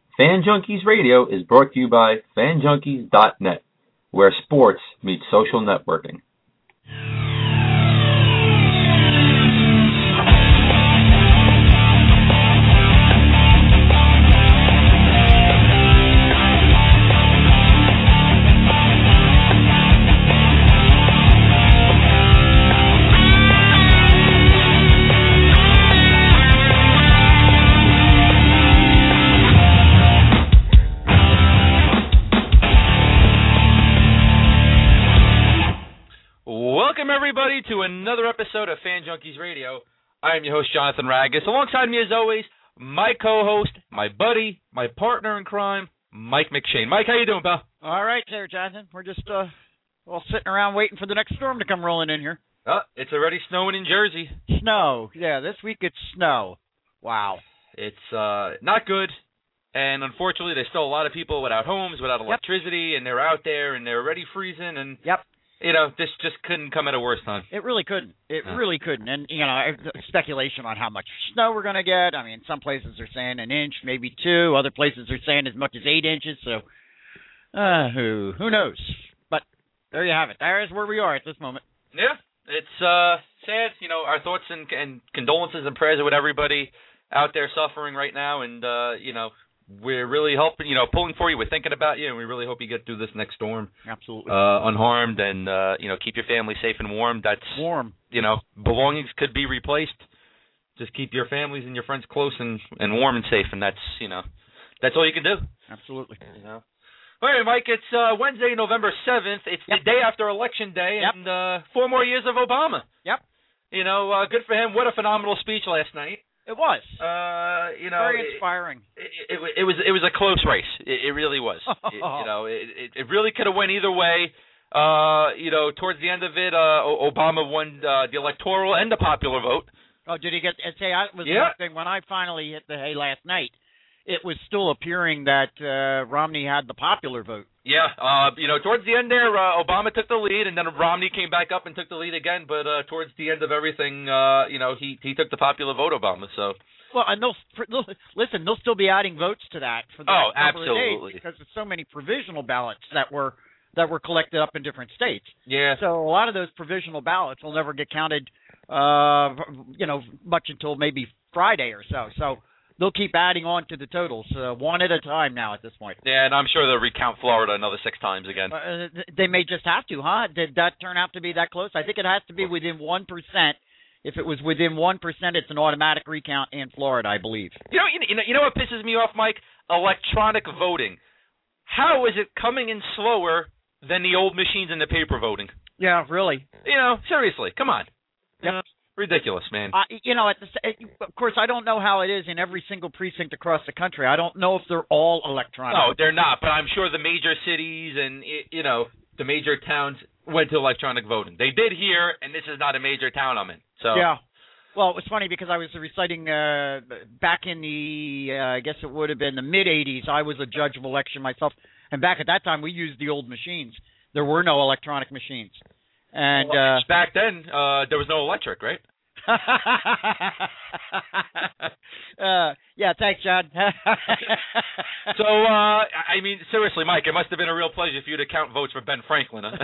Fan Junkies Radio is brought to you by FanJunkies.net, where sports meets social networking. Everybody to another episode of Fan Junkies Radio. I am your host, Jonathan Ragus. Alongside me, as always, my co-host, my buddy, my partner in crime, Mike McShane. Mike, how you doing, pal? All right there, Jonathan. We're just all sitting around waiting for the next storm to come rolling in here. It's already snowing in Jersey. Snow. Yeah, this week it's snow. Wow. It's not good, and unfortunately, there's still a lot of people without homes, without electricity, and they're out there, and they're already freezing, and... Yep. You know, this just couldn't come at a worse time. It really couldn't. Really couldn't. And, you know, speculation on how much snow we're going to get. I mean, some places are saying an inch, maybe 2. Other places are saying as much as 8 inches. So, who knows? But there you have it. There's where we are at this moment. Yeah. It's sad. You know, our thoughts and condolences and prayers are with everybody out there suffering right now. And, you know, we're really helping, you know, pulling for you. We're thinking about you, and we really hope you get through this next storm. Absolutely. Unharmed, and, you know, keep your family safe and warm. That's warm. You know, belongings could be replaced. Just keep your families and your friends close and warm and safe, and that's, you know, that's all you can do. Absolutely. You know. All right, Mike, it's Wednesday, November 7th. It's the day after Election Day, and 4 more years of Obama. Yep. You know, good for him. What a phenomenal speech last night. It was. You know, very inspiring. It was a close race. It really was. You know, it really could have went either way. You know, towards the end of it, Obama won the electoral and the popular vote. Oh, did he get? Say, I was one thing when I finally hit the hay last night. It was still appearing that Romney had the popular vote. Yeah, you know, towards the end there, Obama took the lead, and then Romney came back up and took the lead again. But towards the end of everything, you know, he took the popular vote, Obama. So. Well, and they'll still be adding votes to that for the next number of days because there's so many provisional ballots that were collected up in different states. Yeah. So a lot of those provisional ballots will never get counted, you know, much until maybe Friday or so. So. They'll keep adding on to the totals, one at a time now at this point. Yeah, and I'm sure they'll recount Florida another 6 times again. They may just have to, huh? Did that turn out to be that close? I think it has to be within 1%. If it was within 1%, it's an automatic recount in Florida, I believe. You know what pisses me off, Mike? Electronic voting. How is it coming in slower than the old machines and the paper voting? Yeah, really. You know, seriously, come on. Yep. Ridiculous, man. You know, of course, I don't know how it is in every single precinct across the country. I don't know if they're all electronic. No, they're not, but I'm sure the major cities and, you know, the major towns went to electronic voting. They did here, and this is not a major town I'm in. So. Yeah. Well, it was funny because I was reciting back in the, I guess it would have been the mid-'80s, I was a judge of election myself, and back at that time we used the old machines. There were no electronic machines. And back then, there was no electric, right? Yeah, thanks, John. So, I mean, seriously, Mike, it must have been a real pleasure for you to count votes for Ben Franklin, huh?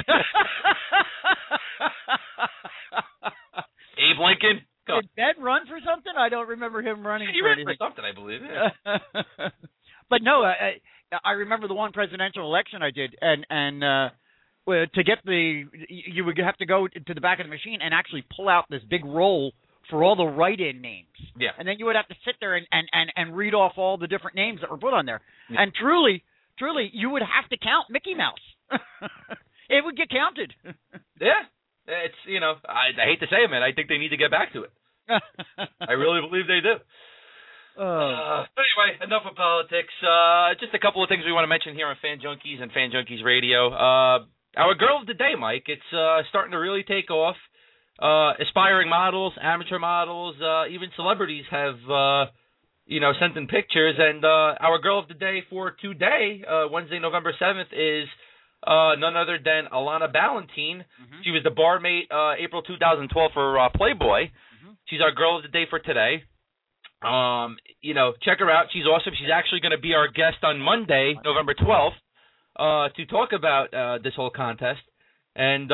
Abe Lincoln? Did Ben run for something? I don't remember him running he for ran anything. for something, I believe. Yeah. But no, I remember the one presidential election I did, and to get you would have to go to the back of the machine and actually pull out this big roll for all the write-in names. Yeah. And then you would have to sit there and read off all the different names that were put on there. Yeah. And truly, you would have to count Mickey Mouse. It would get counted. Yeah. It's, you know, I hate to say it, man. I think they need to get back to it. I really believe they do. Anyway, enough of politics. Just a couple of things we want to mention here on Fan Junkies and Fan Junkies Radio. Our girl of the day, Mike, it's starting to really take off. Aspiring models, amateur models, even celebrities have, sent in pictures. And our girl of the day for today, Wednesday, November 7th, is none other than Alana Ballentine. Mm-hmm. She was the barmaid April 2012 for Playboy. Mm-hmm. She's our girl of the day for today. Check her out. She's awesome. She's actually going to be our guest on Monday, November 12th, to talk about this whole contest. And,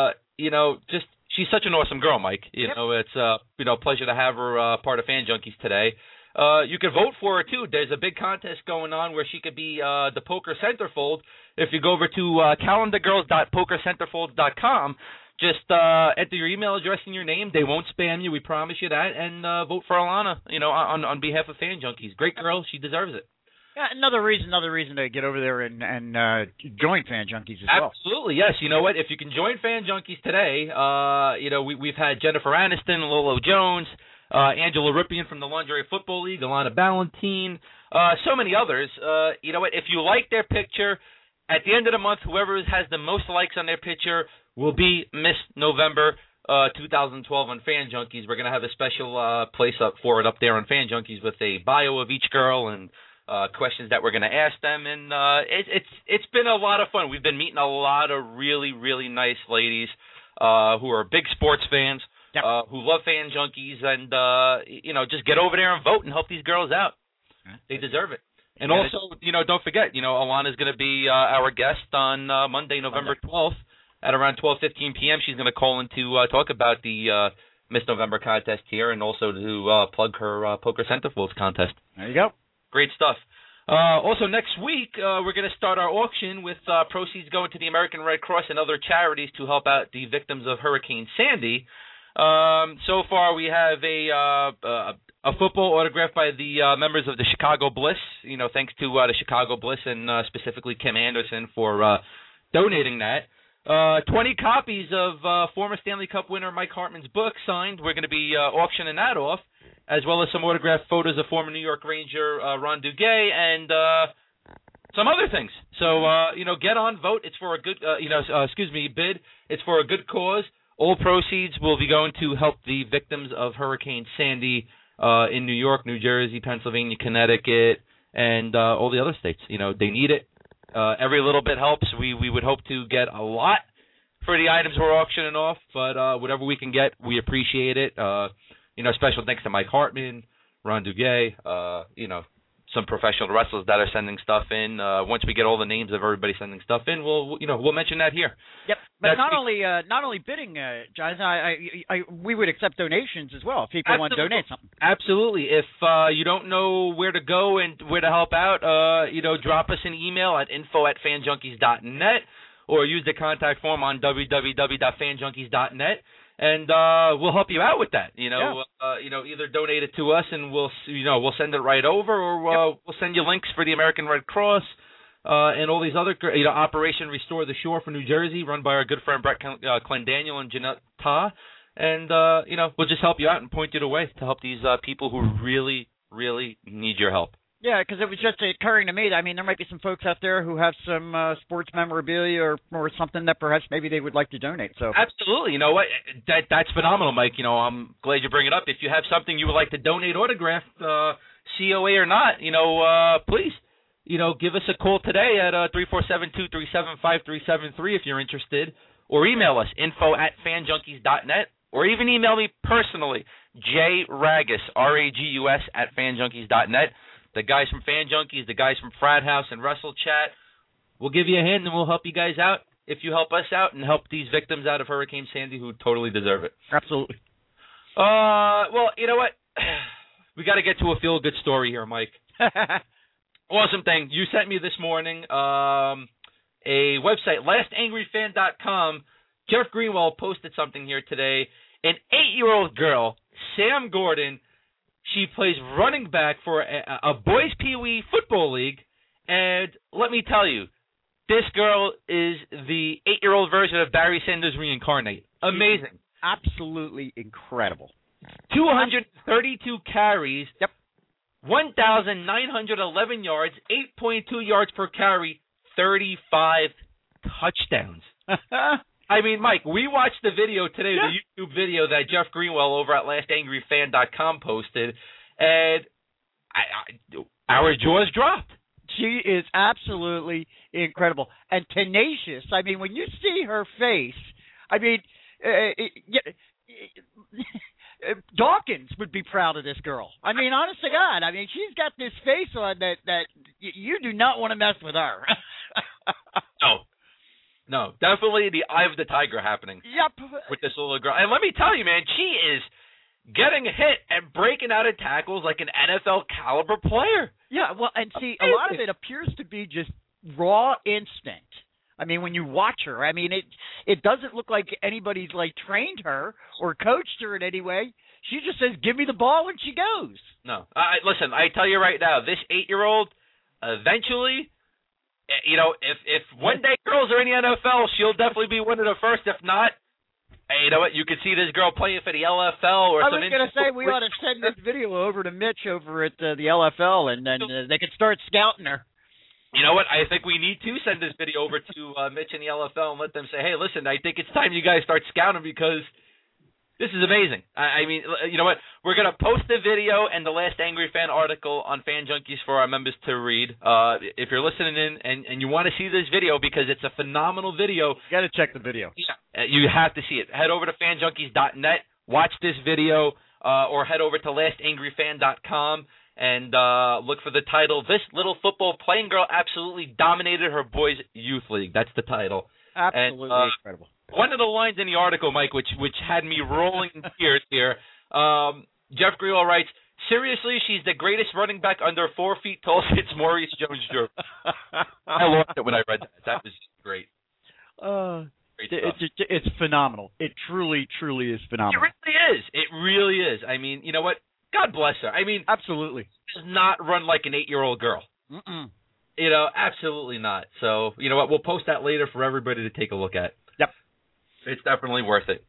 she's such an awesome girl, Mike. It's a pleasure to have her part of Fan Junkies today. You can vote for her, too. There's a big contest going on where she could be the Poker Centerfold. If you go over to calendargirls.pokercenterfold.com, just enter your email address and your name. They won't spam you. We promise you that. And vote for Alana, on behalf of Fan Junkies. Great girl. She deserves it. Yeah, another reason to get over there and join Fan Junkies as well. Absolutely, yes. You know what? If you can join Fan Junkies today, we've had Jennifer Aniston, Lolo Jones, Angela Rippian from the Lingerie Football League, Alana Ballantine, so many others. You know what? If you like their picture, at the end of the month, whoever has the most likes on their picture will be Miss November 2012 on Fan Junkies. We're going to have a special place up for it up there on Fan Junkies with a bio of each girl and questions that we're going to ask them. And it's been a lot of fun. We've been meeting a lot of really, really nice ladies who are big sports fans, yep. Who love Fan Junkies, and just get over there and vote and help these girls out. They deserve it. And also, don't forget, Alana's going to be our guest on Monday, November 12th at around 12:15 p.m. She's going to call in to talk about the Miss November contest here, and also to plug her Poker Centerfolds contest. There you go. Great stuff. Also, next week, we're going to start our auction with proceeds going to the American Red Cross and other charities to help out the victims of Hurricane Sandy. So far, we have a football autographed by the members of the Chicago Bliss. Thanks to the Chicago Bliss and specifically Kim Anderson for donating that. 20 copies of former Stanley Cup winner Mike Hartman's book signed. We're going to be auctioning that off, as well as some autographed photos of former New York Ranger Ron Duguay and some other things. So, get on, vote. It's for a good, bid. It's for a good cause. All proceeds will be going to help the victims of Hurricane Sandy in New York, New Jersey, Pennsylvania, Connecticut, and all the other states. They need it. Every little bit helps. We would hope to get a lot for the items we're auctioning off, but whatever we can get, we appreciate it. Special thanks to Mike Hartman, Ron Duguay, some professional wrestlers that are sending stuff in. Once we get all the names of everybody sending stuff in, we'll mention that here. Yep. But not only bidding, Jonathan, we would accept donations as well if people want to donate something. Absolutely. If you don't know where to go and where to help out, drop us an email at info@fanjunkies.net or use the contact form on www.fanjunkies.net. And we'll help you out with that. Either donate it to us and we'll send it right over, or we'll send you links for the American Red Cross and all these other, Operation Restore the Shore for New Jersey, run by our good friend Brett Clendaniel and Jeanette Ta. And we'll just help you out and point you the way to help these people who really, really need your help. Yeah, because it was just occurring to me that, there might be some folks out there who have some sports memorabilia or something that perhaps maybe they would like to donate. So absolutely. You know what? That's phenomenal, Mike. I'm glad you bring it up. If you have something you would like to donate autographed, COA or not, please, give us a call today at 347-237-5373 if you're interested, or email us, info@fanjunkies.net, or even email me personally, jragus, RAGUS, @fanjunkies.net. The guys from Fan Junkies, the guys from Frat House and Wrestle Chat, we'll give you a hand and we'll help you guys out if you help us out and help these victims out of Hurricane Sandy who totally deserve it. Absolutely. Well, you know what? We got to get to a feel-good story here, Mike. Awesome thing. You sent me this morning a website, lastangryfan.com. Jeff Greenwell posted something here today. An 8-year-old girl, Sam Gordon, she plays running back for a boys' Pee-wee football league, and let me tell you, this girl is the 8-year-old version of Barry Sanders reincarnate. Amazing. Absolutely incredible. 232 carries, yep. 1,911 yards, 8.2 yards per carry, 35 touchdowns. Mike, we watched the video today, the YouTube video that Jeff Greenwell over at lastangryfan.com posted, and our jaws dropped. She is absolutely incredible and tenacious. When you see her face, Dawkins would be proud of this girl. I mean, honest to God. I mean, she's got this face on that you do not want to mess with her. No, definitely the eye of the tiger happening. Yep. With this little girl. And let me tell you, man, she is getting hit and breaking out of tackles like an NFL caliber player. Yeah, well, and see, a lot of it appears to be just raw instinct. I mean, when you watch her, I mean, it doesn't look like anybody's like trained her or coached her in any way. She just says, "Give me the ball," and she goes. No, listen, I tell you right now, this 8-year-old, eventually, you know, if one day girls are in the NFL, she'll definitely be one of the first. If not, hey, you know what? You could see this girl playing for the LFL or something. I was going to say we ought to send this video over to Mitch over at the LFL, and then they could start scouting her. You know what? I think we need to send this video over to Mitch in the LFL and let them say, hey, listen, I think it's time you guys start scouting because this is amazing. I mean, you know what? We're going to post the video and the Last Angry Fan article on Fan Junkies for our members to read. If you're listening in and you want to see this video because it's a phenomenal video. You got to check the video. Yeah, you have to see it. Head over to fanjunkies.net, watch this video, or head over to lastangryfan.com. And look for the title, This Little Football Playing Girl Absolutely Dominated Her Boys' Youth League. That's the title. Absolutely incredible. One of the lines in the article, Mike, which had me rolling in tears here, Jeff Grillo writes, seriously, she's the greatest running back under 4 feet tall since Maurice Jones-Drew. I loved it when I read that. That was great. It's phenomenal. It truly, truly is phenomenal. It really is. I mean, you know what? God bless her. I mean, absolutely. She does not run like an 8-year-old girl. Mm-mm. You know, absolutely not. So, you know what? We'll post that later for everybody to take a look at. Yep. It's definitely worth it.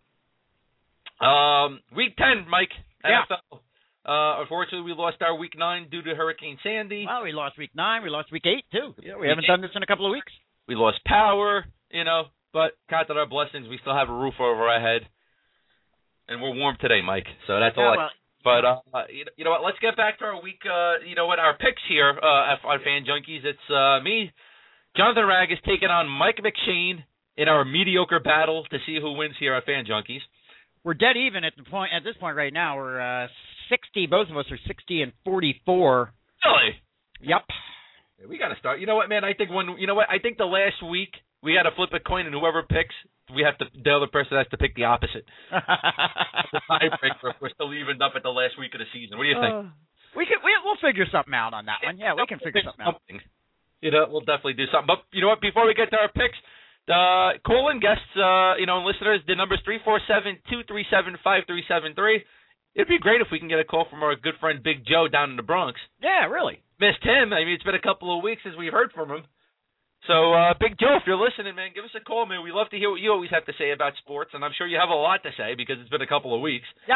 Week 10, Mike. Yeah. NFL. Unfortunately, we lost our Week 9 due to Hurricane Sandy. Well, we lost Week 9. We lost Week 8, too. Yeah, we haven't done this in a couple of weeks. We lost power, you know, but counted our blessings. We still have a roof over our head. And we're warm today, Mike. So that's all But, you know what, let's get back to our week, you know what, our picks here on Fan Junkies. It's me, Jonathan Rag, is taking on Mike McShane in our mediocre battle to see who wins here at Fan Junkies. We're dead even at this point right now. We're 60, both of us are 60 and 44. Really? Yep. Yeah, we got to start. You know what, man, I think I think the last week we got to flip a coin and whoever picks, the other person has to pick the opposite. The tiebreaker if we're still evened up at the last week of the season. What do you think? We'll figure something out on that one. Yeah, we can figure something out. You know, we'll definitely do something. But you know what? Before we get to our picks, call-in guests, you know, listeners, the number's 347-237-5373. It'd be great if we can get a call from our good friend Big Joe down in the Bronx. Yeah, really. Missed him. I mean, it's been a couple of weeks since we've heard from him. So, Big Joe, if you're listening, man, give us a call, man. We love to hear what you always have to say about sports, and I'm sure you have a lot to say because it's been a couple of weeks. Yep.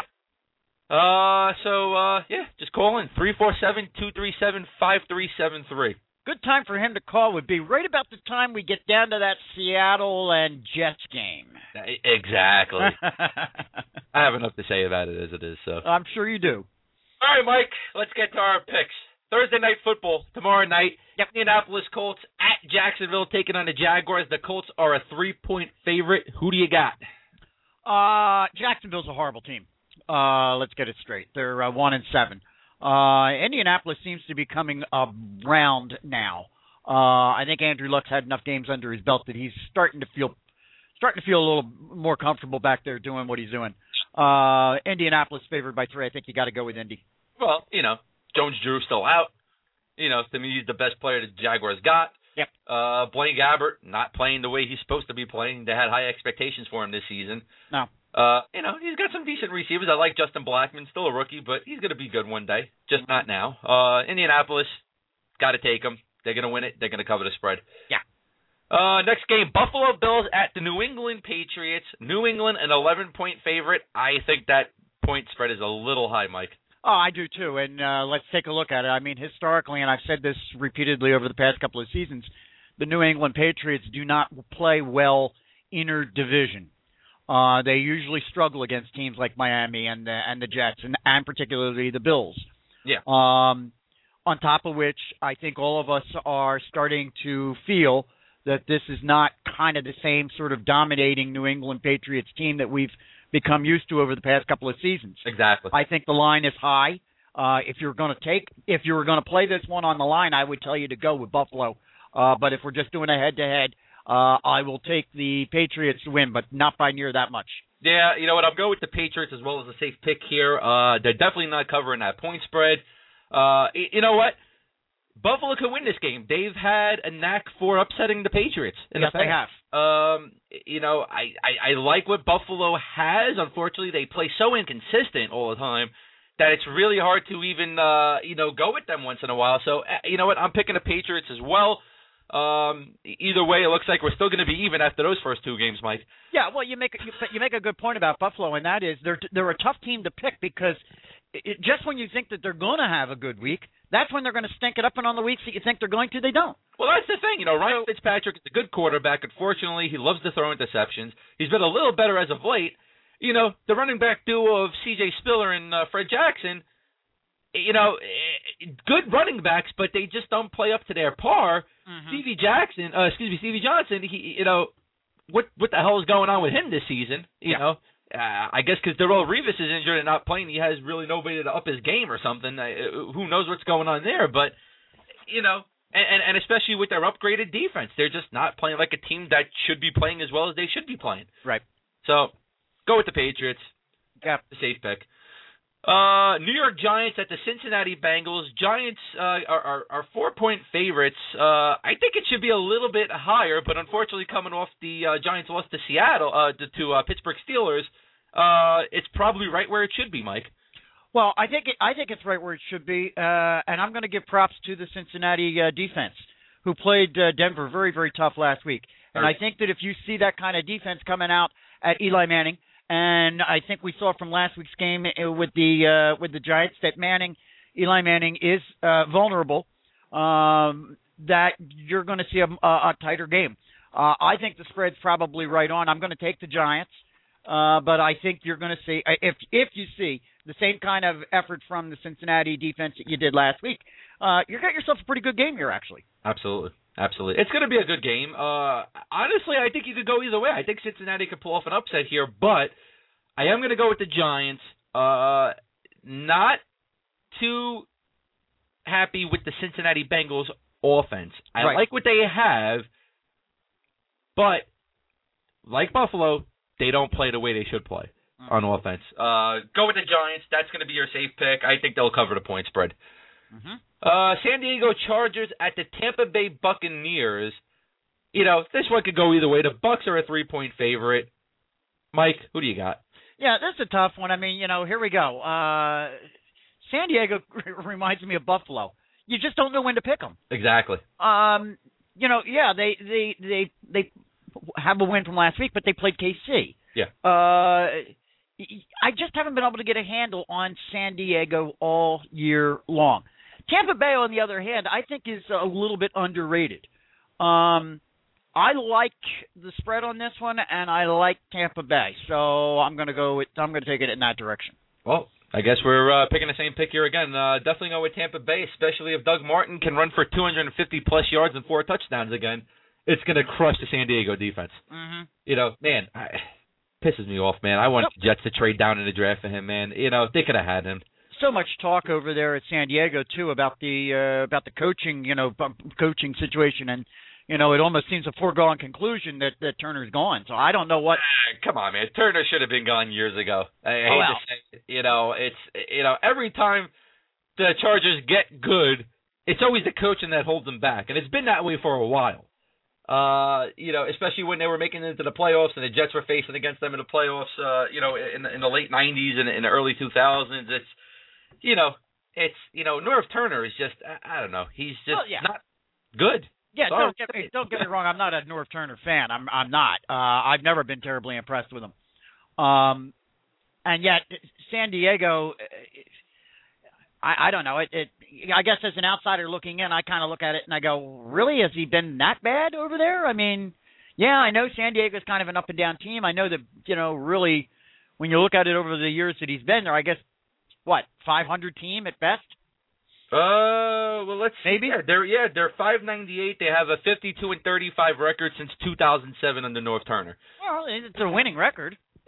Yeah, just call in, 347-237-5373. Good time for him to call would be right about the time we get down to that Seattle and Jets game. Exactly. I have enough to say about it as it is, so. I'm sure you do. All right, Mike, let's get to our picks. Thursday night football tomorrow night. Yep. Indianapolis Colts at Jacksonville taking on the Jaguars. The Colts are a 3-point favorite. Who do you got? Jacksonville's a horrible team. Let's get it straight. They're 1-7. Indianapolis seems to be coming around now. I think Andrew Luck's had enough games under his belt that he's starting to feel a little more comfortable back there doing what he's doing. Indianapolis favored by 3. I think you got to go with Indy. Well, you know, Jones-Drew still out. You know, to me, he's the best player the Jaguars got. Yep. Blaine Gabbert not playing the way he's supposed to be playing. They had high expectations for him this season. No. You know, he's got some decent receivers. I like Justin Blackman, still a rookie, but he's going to be good one day. Just not now. Indianapolis, got to take them. They're going to win it. They're going to cover the spread. Yeah. Next game, Buffalo Bills at the New England Patriots. New England, an 11-point favorite. I think that point spread is a little high, Mike. Oh, I do too, and let's take a look at it. I mean, historically, and I've said this repeatedly over the past couple of seasons, the New England Patriots do not play well inter-division. They usually struggle against teams like Miami and the Jets, and particularly the Bills. Yeah. On top of which, I think all of us are starting to feel that this is not kind of the same sort of dominating New England Patriots team that we've become used to over the past couple of seasons. Exactly. I think the line is high. If you were going to play this one on the line, I would tell you to go with Buffalo. But if we're just doing a head-to-head, I will take the Patriots to win, but not by near that much. Yeah, you know what? I'll go with the Patriots as well as a safe pick here. They're definitely not covering that point spread. You know what? Buffalo could win this game. They've had a knack for upsetting the Patriots in the past. They have. You know, I like what Buffalo has. Unfortunately, they play so inconsistent all the time that it's really hard to even, go with them once in a while. So, you know what? I'm picking the Patriots as well. Either way, it looks like we're still going to be even after those first two games, Mike. Yeah, well, you make a good point about Buffalo, and that is they're a tough team to pick because just when you think that they're going to have a good week, that's when they're going to stink it up, and on the weeks that you think they're going to, they don't. Well, that's the thing. Ryan Fitzpatrick is a good quarterback. Unfortunately, he loves to throw interceptions. He's been a little better as of late. The running back duo of C.J. Spiller and Fred Jackson, good running backs, but they just don't play up to their par. Mm-hmm. Stevie Johnson, what the hell is going on with him this season? You know? I guess because Darrelle Revis is injured and not playing, he has really nobody to up his game or something. Who knows what's going on there? But, and especially with their upgraded defense, they're just not playing like a team that should be playing as well as they should be playing. Right. So, go with the Patriots. Yeah. The safe pick. New York Giants at the Cincinnati Bengals. Giants are 4-point favorites. I think it should be a little bit higher, but unfortunately, coming off the Giants loss to Seattle, to Pittsburgh Steelers, it's probably right where it should be, Mike. Well, I think it's right where it should be, and I'm going to give props to the Cincinnati defense, who played Denver very, very tough last week. And I think that if you see that kind of defense coming out at Eli Manning, and I think we saw from last week's game with the Giants that Eli Manning is vulnerable, that you're going to see a tighter game. I think the spread's probably right on. I'm going to take the Giants, but I think you're going to see, if you see the same kind of effort from the Cincinnati defense that you did last week, you got yourself a pretty good game here, actually. Absolutely. It's going to be a good game. Honestly, I think you could go either way. I think Cincinnati could pull off an upset here, but I am going to go with the Giants. Not too happy with the Cincinnati Bengals offense. I like what they have, but like Buffalo, they don't play the way they should play on offense. Go with the Giants. That's going to be your safe pick. I think they'll cover the point spread. Mm-hmm. San Diego Chargers at the Tampa Bay Buccaneers. This one could go either way. The Bucs are a 3-point favorite. Mike, who do you got? Yeah, that's a tough one. I mean, here we go. San Diego reminds me of Buffalo. You just don't know when to pick them. Exactly. They have a win from last week, but they played KC. Yeah. I just haven't been able to get a handle on San Diego all year long. Tampa Bay, on the other hand, I think is a little bit underrated. I like the spread on this one, and I like Tampa Bay, so I'm going to take it in that direction. Well, I guess we're picking the same pick here again. Definitely go with Tampa Bay, especially if Doug Martin can run for 250-plus yards and 4 touchdowns again. It's going to crush the San Diego defense. Mm-hmm. Pisses me off, man. I want the Jets to trade down in the draft for him, man. They could have had him. So much talk over there at San Diego too about the coaching situation, and it almost seems a foregone conclusion that Turner's gone. So I don't know what. Come on, man. Turner should have been gone years ago. I hate to say, it's every time the Chargers get good, it's always the coaching that holds them back, and it's been that way for a while. Especially when they were making it into the playoffs and the Jets were facing against them in the playoffs, in the late 90s and in the early 2000s. Norv Turner is just, I don't know. He's just not good. Yeah, don't get me wrong. I'm not a Norv Turner fan. I'm not. I've never been terribly impressed with him. And yet San Diego, I don't know. I guess as an outsider looking in, I kind of look at it and I go, really? Has he been that bad over there? I mean, yeah, I know San Diego's kind of an up and down team. I know that, really, when you look at it over the years that he's been there, I guess, 500 team at best? Well, let's see. Maybe. They're 598. They have a 52-35 record since 2007 under Norv Turner. Well, it's a winning record. Yeah.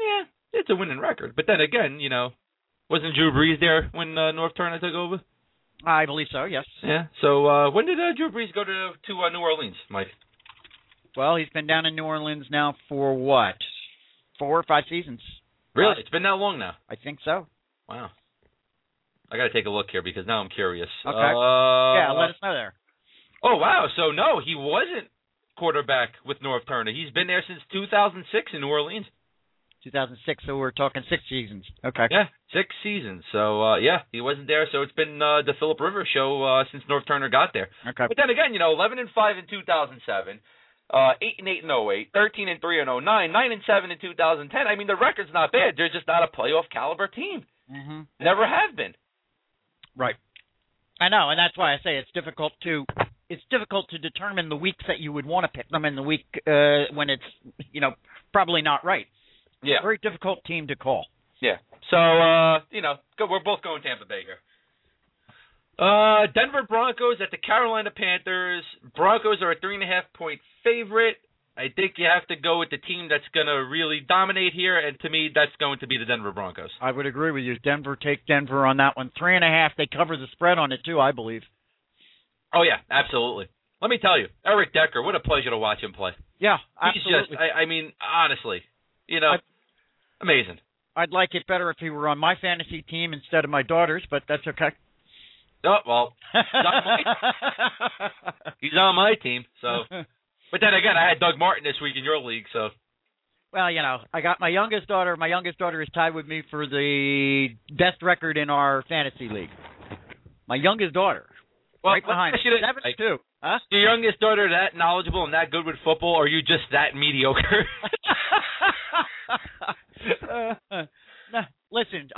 it's a winning record. But then again, wasn't Drew Brees there when North Turner took over? I believe so, yes. Yeah. So when did Drew Brees go to New Orleans, Mike? Well, he's been down in New Orleans now for what? 4 or 5 seasons. Really? It's been that long now? I think so. Wow. I got to take a look here because now I'm curious. Okay. Yeah, let us know there. Oh, wow. So, no, he wasn't quarterback with North Turner. He's been there since 2006 in New Orleans. 2006, so we're talking 6 seasons. Okay. Yeah, 6 seasons. So, he wasn't there. So it's been the Phillip Rivers show since North Turner got there. Okay. But then again, 11-5 in 2007. 8-8 in 08, 13-3 in 09, 9-7 in 2010. I mean, the record's not bad. They're just not a playoff caliber team. Mm-hmm. Never have been. Right. I know, and that's why I say it's difficult to determine the weeks that you would want to pick them in the week when it's probably not right. Yeah. Very difficult team to call. Yeah. So we're both going Tampa Bay here. Denver Broncos at the Carolina Panthers. Broncos are a 3.5-point favorite. I think you have to go with the team that's going to really dominate here, and to me, that's going to be the Denver Broncos. I would agree with you. Take Denver on that one. 3.5. They cover the spread on it too, I believe. Oh yeah, absolutely. Let me tell you, Eric Decker. What a pleasure to watch him play. Yeah, absolutely. He's just, I mean, honestly, amazing. I'd like it better if he were on my fantasy team instead of my daughter's, but that's okay. Oh, well, he's on my team, so. But then again, I had Doug Martin this week in your league, so. Well, I got my youngest daughter. My youngest daughter is tied with me for the best record in our fantasy league. My youngest daughter. Well, right behind me. 7-2. Huh? Your youngest daughter that knowledgeable and that good with football, or are you just that mediocre? No, listen,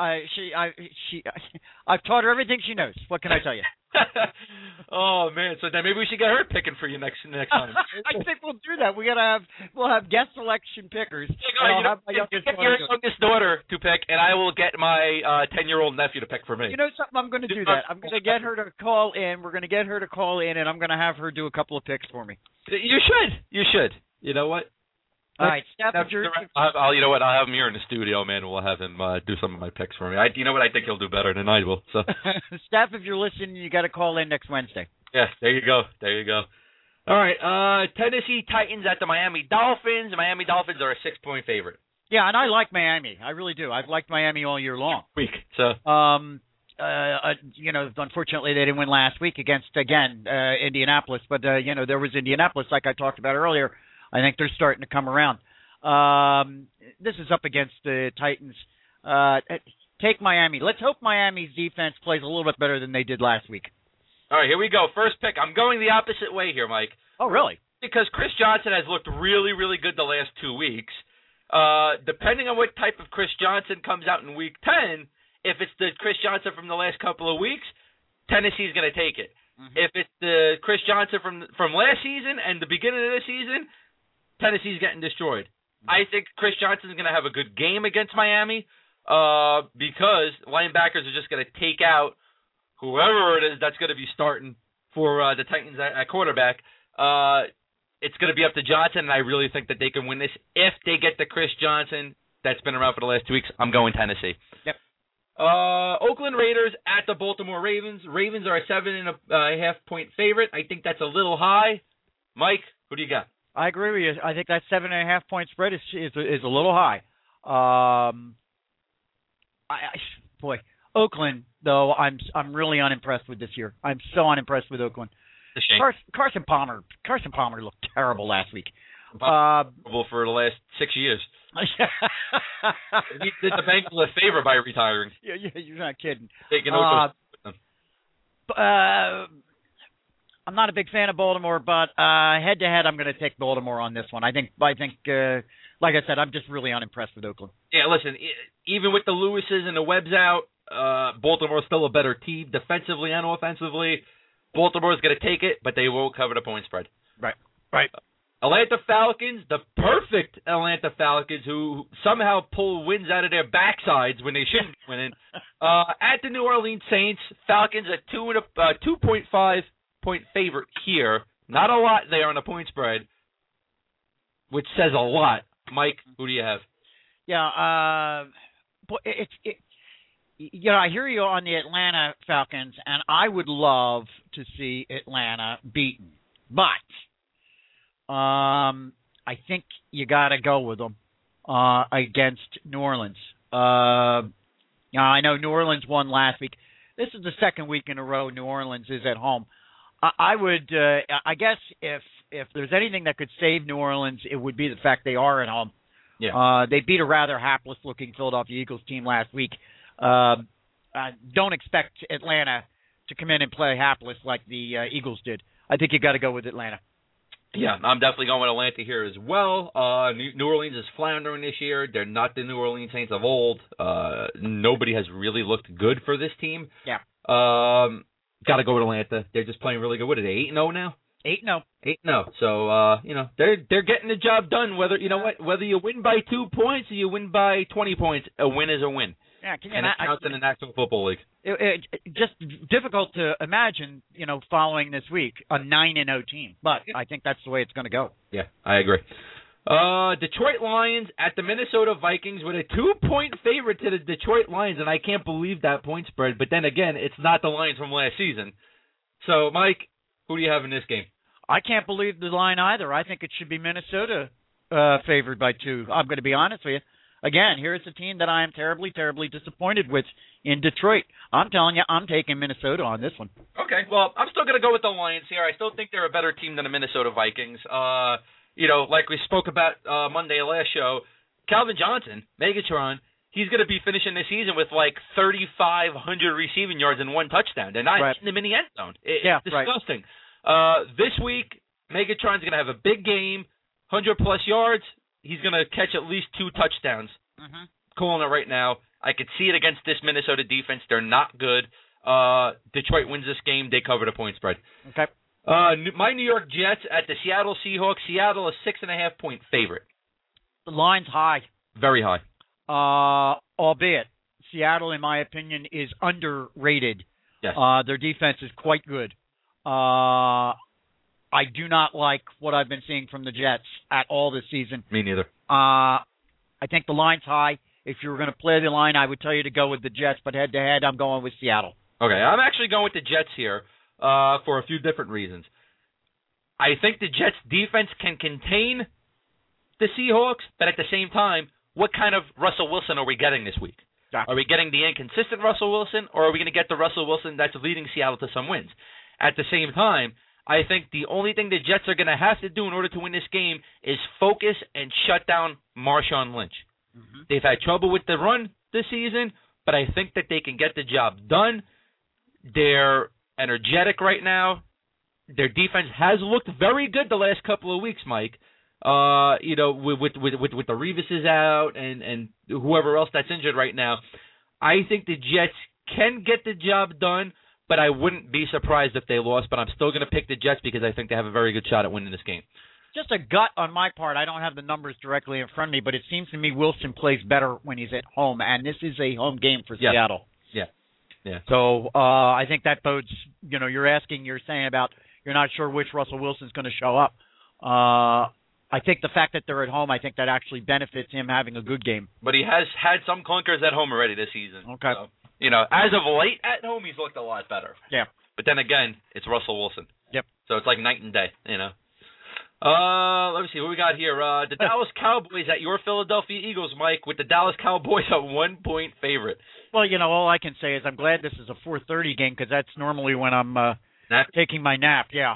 I've taught her everything she knows. What can I tell you? Oh man, so then maybe we should get her picking for you next time. I think we'll do that. We'll have guest selection pickers. Get your youngest daughter to pick, and I will get my 10-year-old nephew to pick for me. You know something? I'm going to do that. I'm going to get her to call in. We're going to get her to call in, and I'm going to have her do a couple of picks for me. You should. You know what? All right, Steph. You know what? I'll have him here in the studio, man. We'll have him do some of my picks for me. You know what? I think he'll do better than I will. So, Steph, if you're listening, you got to call in next Wednesday. Yeah, there you go. All right, Tennessee Titans at the Miami Dolphins. The Miami Dolphins are a 6-point favorite. Yeah, and I like Miami. I really do. I've liked Miami all year long. So, unfortunately they didn't win last week against Indianapolis, but there was Indianapolis, like I talked about earlier. I think they're starting to come around. This is up against the Titans. Take Miami. Let's hope Miami's defense plays a little bit better than they did last week. All right, here we go. First pick. I'm going the opposite way here, Mike. Oh, really? Because Chris Johnson has looked really, really good the last 2 weeks. Depending on what type of Chris Johnson comes out in Week 10, if it's the Chris Johnson from the last couple of weeks, Tennessee's going to take it. Mm-hmm. If it's the Chris Johnson from last season and the beginning of the season, Tennessee's getting destroyed. I think Chris Johnson's going to have a good game against Miami because linebackers are just going to take out whoever it is that's going to be starting for the Titans at quarterback. It's going to be up to Johnson, and I really think that they can win this. If they get the Chris Johnson that's been around for the last 2 weeks, I'm going Tennessee. Yep. Oakland Raiders at the Baltimore Ravens. Ravens are a 7.5-point favorite. I think that's a little high. Mike, who do you got? I agree with you. I think that 7.5-point spread is a little high. Oakland though, I'm really unimpressed with this year. I'm so unimpressed with Oakland. It's a shame. Carson Palmer looked terrible last week. Terrible for the last 6 years. He did the Bengals a favor by retiring. Yeah, you're not kidding. Taking over. I'm not a big fan of Baltimore, but head-to-head, I'm going to take Baltimore on this one. I think, like I said, I'm just really unimpressed with Oakland. Yeah, listen, even with the Lewises and the Webbs out, Baltimore's still a better team defensively and offensively. Baltimore's going to take it, but they won't cover the point spread. Right. Atlanta Falcons, the perfect Atlanta Falcons, who somehow pull wins out of their backsides when they shouldn't be winning. At the New Orleans Saints, Falcons a 2.5-point favorite here. Not a lot there on the point spread, which says a lot. Mike, who do you have? Yeah. But I hear you on the Atlanta Falcons, and I would love to see Atlanta beaten, but I think you got to go with them against New Orleans. I know New Orleans won last week. This is the second week in a row New Orleans is at home. I would, I guess, if there's anything that could save New Orleans, it would be the fact they are at home. Yeah. They beat a rather hapless-looking Philadelphia Eagles team last week. Don't expect Atlanta to come in and play hapless like the Eagles did. I think you got to go with Atlanta. Yeah, I'm definitely going with Atlanta here as well. New Orleans is floundering this year. They're not the New Orleans Saints of old. Nobody has really looked good for this team. Yeah. Got to go with Atlanta. They're just playing really good. What are they, 8-0 now? 8-0. 8-0. So, they're getting the job done. Whether you win by 2 points or you win by 20 points, a win is a win. Yeah, can you and it counts in the National Football League. It just difficult to imagine, following this week, a 9-0 team. But I think that's the way it's going to go. Yeah, I agree. Detroit Lions at the Minnesota Vikings with a 2-point favorite to the Detroit Lions, and I can't believe that point spread. But then again, it's not the Lions from last season. So, Mike, who do you have in this game? I can't believe the line either. I think it should be Minnesota favored by 2. I'm going to be honest with you. Again, here's a team that I am terribly, terribly disappointed with in Detroit. I'm telling you, I'm taking Minnesota on this one. Okay, well, I'm still going to go with the Lions here. I still think they're a better team than the Minnesota Vikings. Like we spoke about Monday last show, Calvin Johnson, Megatron, he's going to be finishing the season with like 3,500 receiving yards and 1 touchdown. They're not hitting him in the end zone. It's disgusting. Right. This week, Megatron's going to have a big game, 100-plus yards. He's going to catch at least 2 touchdowns. Mm-hmm. Calling it right now. I could see it against this Minnesota defense. They're not good. Detroit wins this game. They cover the point spread. Okay. My New York Jets at the Seattle Seahawks. Seattle is 6.5-point favorite. The line's high. Very high. Albeit, Seattle, in my opinion, is underrated. Yes. Their defense is quite good. I do not like what I've been seeing from the Jets at all this season. Me neither. I think the line's high. If you were going to play the line, I would tell you to go with the Jets, but head-to-head, I'm going with Seattle. Okay, I'm actually going with the Jets here for a few different reasons. I think the Jets' defense can contain the Seahawks, but at the same time, what kind of Russell Wilson are we getting this week? Exactly. Are we getting the inconsistent Russell Wilson, or are we going to get the Russell Wilson that's leading Seattle to some wins? At the same time, I think the only thing the Jets are going to have to do in order to win this game is focus and shut down Marshawn Lynch. Mm-hmm. They've had trouble with the run this season, but I think that they can get the job done. They're energetic right now. Their defense has looked very good the last couple of weeks, Mike. With the Revises out and whoever else that's injured right now, I think the Jets can get the job done. But I wouldn't be surprised if they lost, but I'm still going to pick the Jets because I think they have a very good shot at winning this game. Just a gut on my part. I don't have the numbers directly in front of me, but it seems to me Wilson plays better when he's at home, and this is a home game for Seattle. Yeah. So I think that bodes, you're saying about you're not sure which Russell Wilson's going to show up. I think the fact that they're at home, I think that actually benefits him having a good game. But he has had some clunkers at home already this season. Okay. So. As of late at home, he's looked a lot better. Yeah. But then again, it's Russell Wilson. Yep. So it's like night and day, Let me see what we got here. The Dallas Cowboys at your Philadelphia Eagles, Mike, with the Dallas Cowboys a 1-point favorite. Well, all I can say is I'm glad this is a 4:30 game because that's normally when I'm taking my nap. Yeah.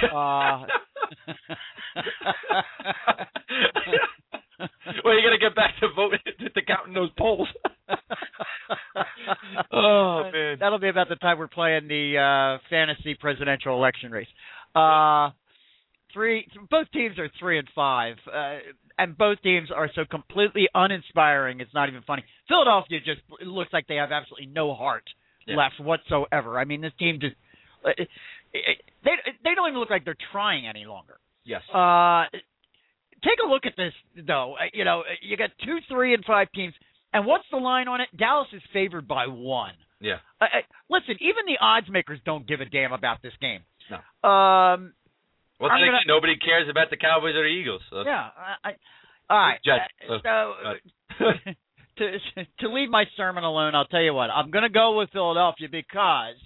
Well, you're going to get back to voting, to counting those polls. Oh, man. That'll be about the time we're playing the fantasy presidential election race. Both teams are 3-5, and both teams are so completely uninspiring, it's not even funny. Philadelphia just looks like they have absolutely no heart left whatsoever. I mean, this team just they don't even look like they're trying any longer. Yes. Take a look at this, though. You got 2, 3, and 5 teams. And what's the line on it? Dallas is favored by 1. Yeah. Listen, even the odds makers don't give a damn about this game. No. Well, nobody cares about the Cowboys or the Eagles. So. Yeah. All right. Jets. to leave my sermon alone, I'll tell you what. I'm going to go with Philadelphia because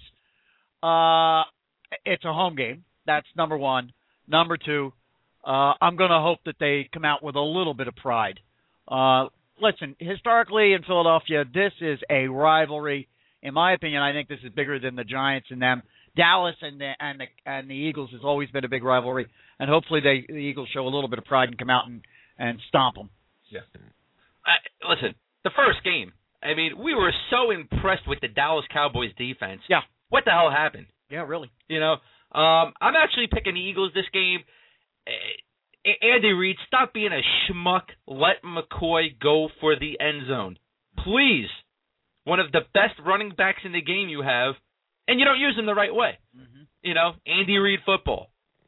it's a home game. That's number one. Number two, I'm going to hope that they come out with a little bit of pride. Listen, historically in Philadelphia, this is a rivalry. In my opinion, I think this is bigger than the Giants and them. Dallas and the Eagles has always been a big rivalry, and hopefully the Eagles show a little bit of pride and come out and stomp them. Yeah. Listen, the first game, I mean, we were so impressed with the Dallas Cowboys defense. Yeah. What the hell happened? Yeah, really. You know, I'm actually picking the Eagles this game. Andy Reid, stop being a schmuck. Let McCoy go for the end zone. Please. One of the best running backs in the game you have, and you don't use him the right way. Mm-hmm. You know, Andy Reid football.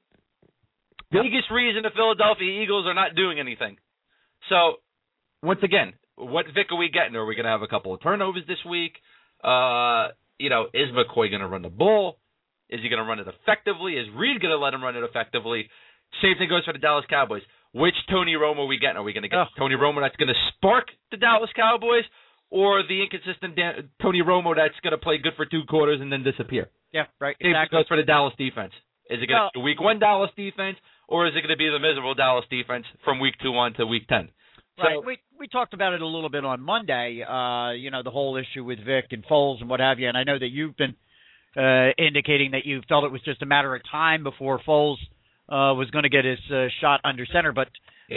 Yep. Biggest reason the Philadelphia Eagles are not doing anything. So, once again, what Vic are we getting? Are we going to have a couple of turnovers this week? You know, is McCoy going to run the ball? Is he going to run it effectively? Is Reid going to let him run it effectively? Same thing goes for the Dallas Cowboys. Which Tony Romo are we getting? Are we going to get Tony Romo that's going to spark the Dallas Cowboys, or the inconsistent Tony Romo that's going to play good for 2 quarters and then disappear? Yeah, right. Same thing goes for the Dallas defense. Is it going to be the Week 1 Dallas defense, or is it going to be the miserable Dallas defense from Week 2 on to Week 10? Right. So, we talked about it a little bit on Monday, you know, the whole issue with Vic and Foles and what have you, and I know that you've been indicating that you felt it was just a matter of time before Foles was going to get his shot under center, but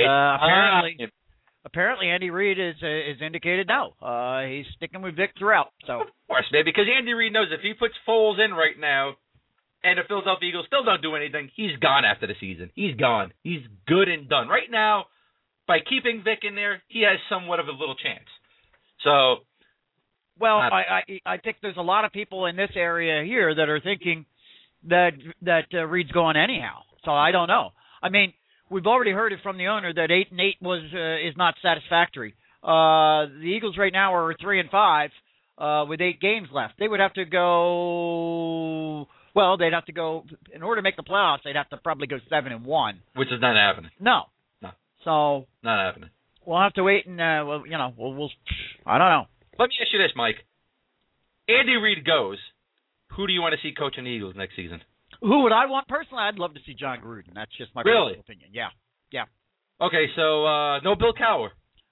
apparently Andy Reid is indicated no. He's sticking with Vic throughout. So of course, man, because Andy Reid knows if he puts Foles in right now, and the Philadelphia Eagles still don't do anything, he's gone after the season. He's gone. He's good and done. Right now, by keeping Vic in there, he has somewhat of a little chance. So, well, I think there's a lot of people in this area here that are thinking that Reid's going anyhow. So I don't know. I mean, we've already heard it from the owner that 8-8 is not satisfactory. The Eagles right now are 3-5 with 8 games left. They would have to go. Well, they'd have to go in order to make the playoffs. They'd have to probably go 7-1, which is not happening. No. So not happening. We'll have to wait and we'll I don't know. Let me ask you this, Mike. Andy Reid goes. Who do you want to see coaching the Eagles next season? Who would I want personally? I'd love to see John Gruden. That's just my personal opinion. Yeah. Okay, so no Bill Cowher.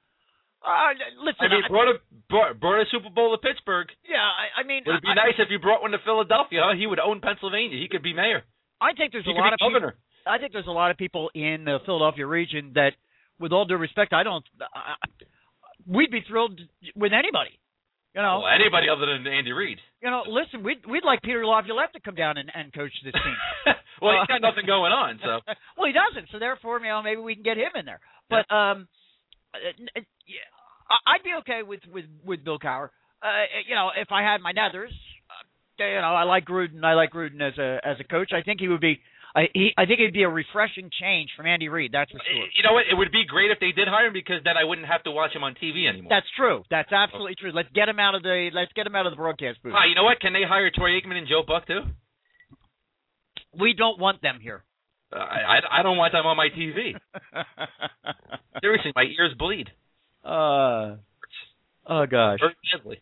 Listen, I mean, brought a Super Bowl to Pittsburgh. Yeah, I mean, would it be nice if you brought one to Philadelphia? He would own Pennsylvania. He could be mayor. I think there's a lot of governor. I think there's a lot of people in the Philadelphia region that, with all due respect, we'd be thrilled with anybody. You know, well, anybody other than Andy Reid. You know, listen, we'd like Peter Laviolette to come down and coach this team. Well, he's got nothing going on, so. Well, he doesn't, so therefore, maybe we can get him in there. But I'd be okay with Bill Cowher. You know, if I had my nethers, I like Gruden. I like Gruden as a coach. I think he would be. I think it'd be a refreshing change from Andy Reid. That's for sure. You know what? It would be great if they did hire him, because then I wouldn't have to watch him on TV anymore. That's true. That's absolutely true. Let's get him out of the broadcast booth. You know what? Can they hire Troy Aikman and Joe Buck too? We don't want them here. I don't want them on my TV. Seriously, my ears bleed. Oh gosh. Very badly.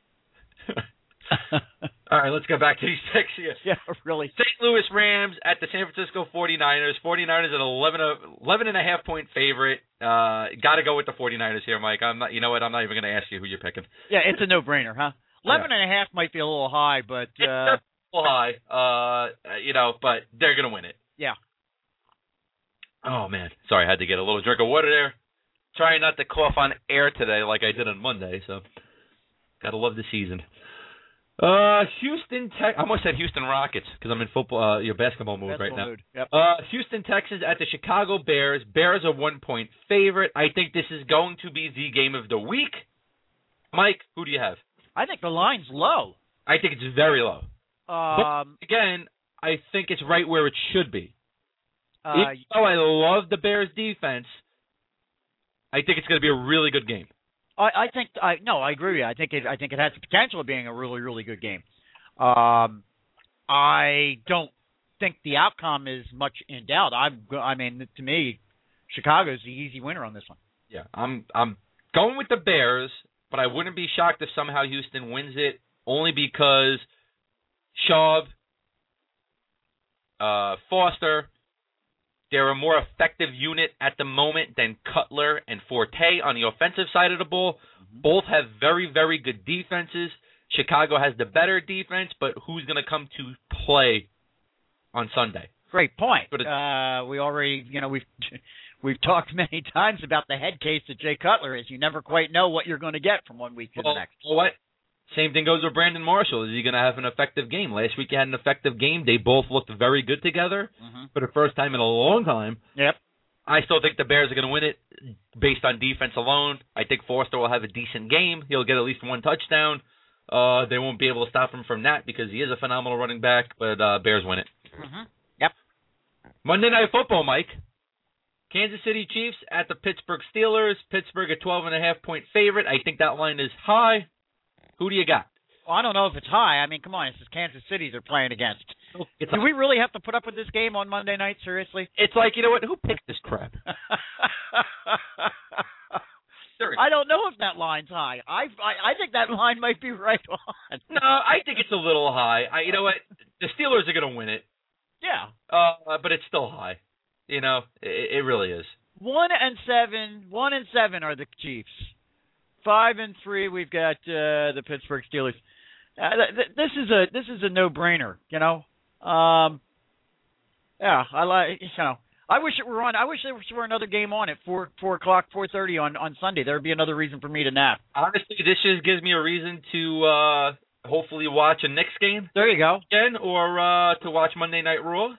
All right, let's go back to these picks here. Yeah, really. St. Louis Rams at the San Francisco 49ers. 49ers an 11.5-point favorite. Got to go with the 49ers here, Mike. You know what? I'm not even going to ask you who you're picking. Yeah, it's a no-brainer, huh? 11.5 might be a little high, but it's a little high. But they're going to win it. Yeah. Oh man, sorry, I had to get a little drink of water there. Trying not to cough on air today like I did on Monday, so gotta love the season. Houston Tech. I almost said Houston Rockets because I'm in football, basketball mood right now. Yep. Houston Texans at the Chicago Bears. Bears are 1-point favorite. I think this is going to be the game of the week. Mike, who do you have? I think the line's low. I think it's very low. But again, I think it's right where it should be. Even though I love the Bears defense, I think it's going to be a really good game. I agree with you. I think it has the potential of being a really, really good game. I don't think the outcome is much in doubt. To me, Chicago's the easy winner on this one. Yeah, I'm going with the Bears, but I wouldn't be shocked if somehow Houston wins it, only because Schaub, Foster, they're a more effective unit at the moment than Cutler and Forte on the offensive side of the ball. Mm-hmm. Both have very, very good defenses. Chicago has the better defense, but who's going to come to play on Sunday? Great point. We already, we've talked many times about the head case that Jay Cutler is. You never quite know what you're going to get from one week to the next. You know what? Same thing goes with Brandon Marshall. Is he going to have an effective game? Last week he had an effective game. They both looked very good together for the first time in a long time. Yep. I still think the Bears are going to win it based on defense alone. I think Foster will have a decent game. He'll get at least one touchdown. They won't be able to stop him from that because he is a phenomenal running back, but Bears win it. Yep. Monday Night Football, Mike. Kansas City Chiefs at the Pittsburgh Steelers. Pittsburgh a 12.5-point favorite. I think that line is high. Who do you got? Well, I don't know if it's high. I mean, come on. This is Kansas City they're playing against. Do we really have to put up with this game on Monday night? Seriously? It's like, you know what? Who picked this crap? I don't know if that line's high. I think that line might be right on. No, I think it's a little high. You know what? The Steelers are going to win it. Yeah. But it's still high. It really is. 1-7 are the Chiefs. 5-3 we've got the Pittsburgh Steelers. This is a no-brainer, Yeah, I like. I wish it were on. I wish there were another game on at 4:30 on Sunday. There would be another reason for me to nap. Honestly, this just gives me a reason to hopefully watch a Knicks game. There you go. Again, or to watch Monday Night Raw,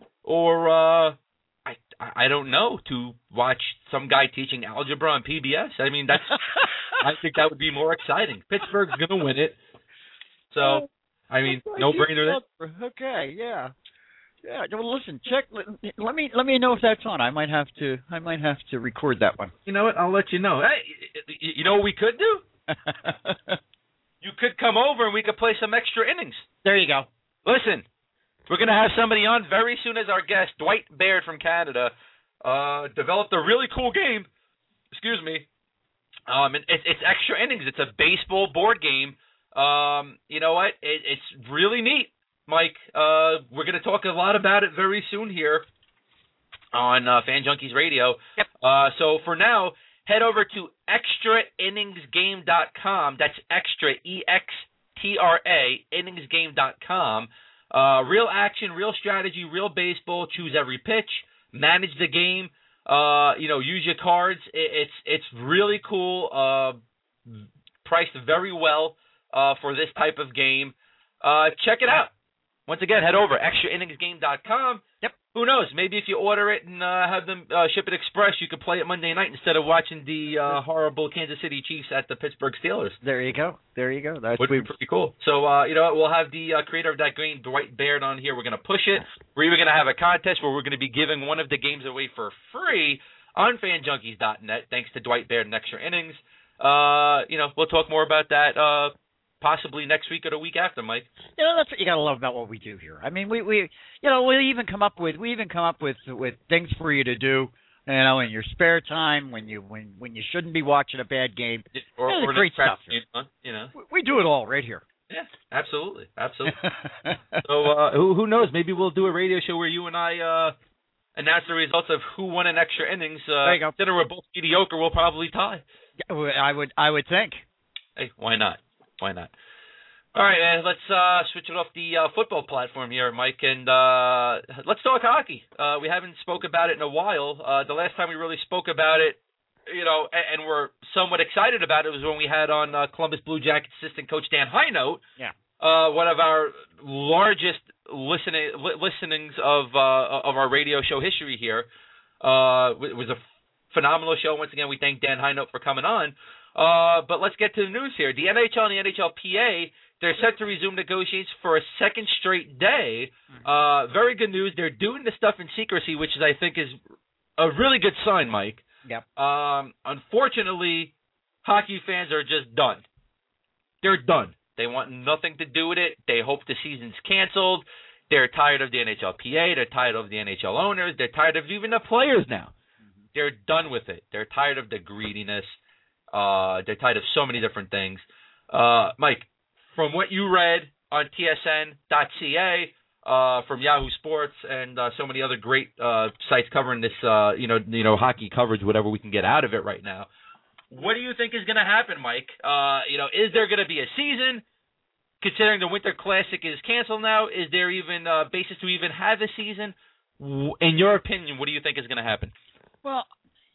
or I don't know, to watch some guy teaching algebra on PBS. I mean, that's. I think that would be more exciting. Pittsburgh's going to win it. So, I mean, no brainer there. Okay, yeah. Yeah, well, listen, check. Let me know if that's on. I might have to record that one. You know what? I'll let you know. Hey, you know what we could do? You could come over and we could play some extra innings. There you go. Listen, we're going to have somebody on very soon as our guest, Dwight Baird from Canada, developed a really cool game. Excuse me. And it's extra innings. It's a baseball board game. You know what? It's really neat, Mike. We're going to talk a lot about it very soon here on Fan Junkies Radio. Yep. So for now, head over to extrainningsgame.com. That's extra, E-X-T-R-A, inningsgame.com. Real action, real strategy, real baseball. Choose every pitch. Manage the game. Use your cards. It's really cool. Priced very well for this type of game. Check it out. Once again, head over extrainningsgame.com. Yep. Who knows? Maybe if you order it and have them ship it express, you could play it Monday night instead of watching the horrible Kansas City Chiefs at the Pittsburgh Steelers. There you go. That would be pretty cool. So, we'll have the creator of that game, Dwight Baird, on here. We're going to push it. We're even going to have a contest where we're going to be giving one of the games away for free on fanjunkies.net, thanks to Dwight Baird and Extra Innings. We'll talk more about that possibly next week or the week after, Mike. That's what you gotta love about what we do here. I mean, we even come up with things for you to do, in your spare time when you shouldn't be watching a bad game. Or great stuff. We do it all right here. Yeah, absolutely. So who knows? Maybe we'll do a radio show where you and I announce the results of who won an extra innings. There you go. Consider we're both mediocre, we'll probably tie. I would think. Hey, why not? All right, man, let's switch it off the football platform here, Mike, and let's talk hockey. We haven't spoke about it in a while. The last time we really spoke about it, and we're somewhat excited about it, was when we had on Columbus Blue Jackets assistant coach Dan Hinote. Yeah. One of our largest listenings of our radio show history here. It was a phenomenal show. Once again, we thank Dan Hinote for coming on. But let's get to the news here. The NHL and the NHLPA, they're set to resume negotiations for a second straight day. Very good news. They're doing this stuff in secrecy, which I think is a really good sign, Mike. Yep. Unfortunately, hockey fans are just done. They're done. They want nothing to do with it. They hope the season's canceled. They're tired of the NHLPA. They're tired of the NHL owners. They're tired of even the players now. They're done with it. They're tired of the greediness. They're tired of so many different things. Mike, from what you read on TSN.ca, from Yahoo Sports and so many other great sites covering this, hockey coverage, whatever we can get out of it right now. What do you think is going to happen, Mike? Is there going to be a season? Considering the Winter Classic is canceled now, is there even basis to even have a season? In your opinion, what do you think is going to happen? Well,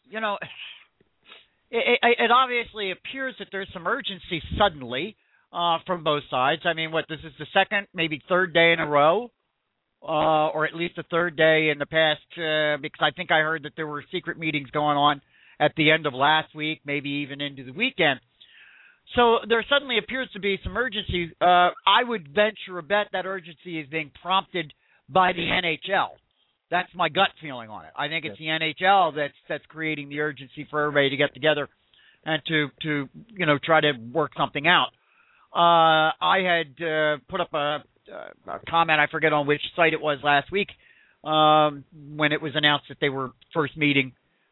it obviously appears that there's some urgency suddenly from both sides. I mean, this is the second, maybe third day in a row, or at least the third day in the past, because I think I heard that there were secret meetings going on at the end of last week, maybe even into the weekend. So there suddenly appears to be some urgency. I would venture a bet that urgency is being prompted by the NHL. That's my gut feeling on it. I think it's the NHL that's creating the urgency for everybody to get together and to try to work something out. I had put up a comment, I forget on which site it was last week, when it was announced that they were first meeting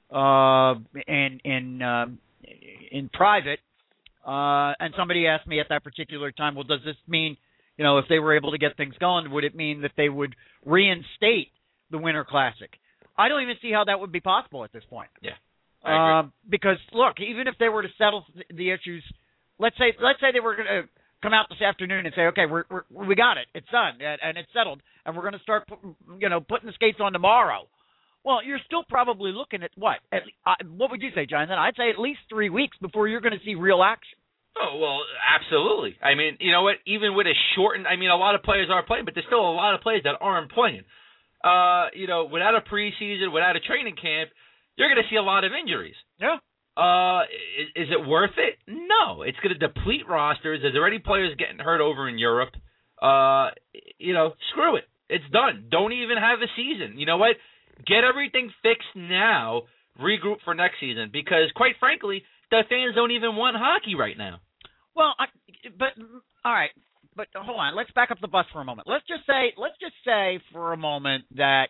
in private. And somebody asked me at that particular time, well, does this mean, if they were able to get things going, would it mean that they would reinstate the Winter Classic? I don't even see how that would be possible at this point. Yeah, I agree. Because look, even if they were to settle the issues, let's say they were going to come out this afternoon and say, okay, we got it, it's done, and it's settled, and we're going to start, putting the skates on tomorrow. Well, you're still probably looking at what? What would you say, Jonathan? I'd say at least 3 weeks before you're going to see real action. Oh, well, absolutely. I mean, you know what? Even with a shortened, a lot of players are playing, but there's still a lot of players that aren't playing. Without a preseason, without a training camp, you're going to see a lot of injuries. Yeah. Is it worth it? No. It's going to deplete rosters. There's already players getting hurt over in Europe. Screw it. It's done. Don't even have a season. You know what? Get everything fixed now. Regroup for next season, because quite frankly, the fans don't even want hockey right now. Well, all right. But hold on. Let's back up the bus for a moment. Let's just say for a moment that,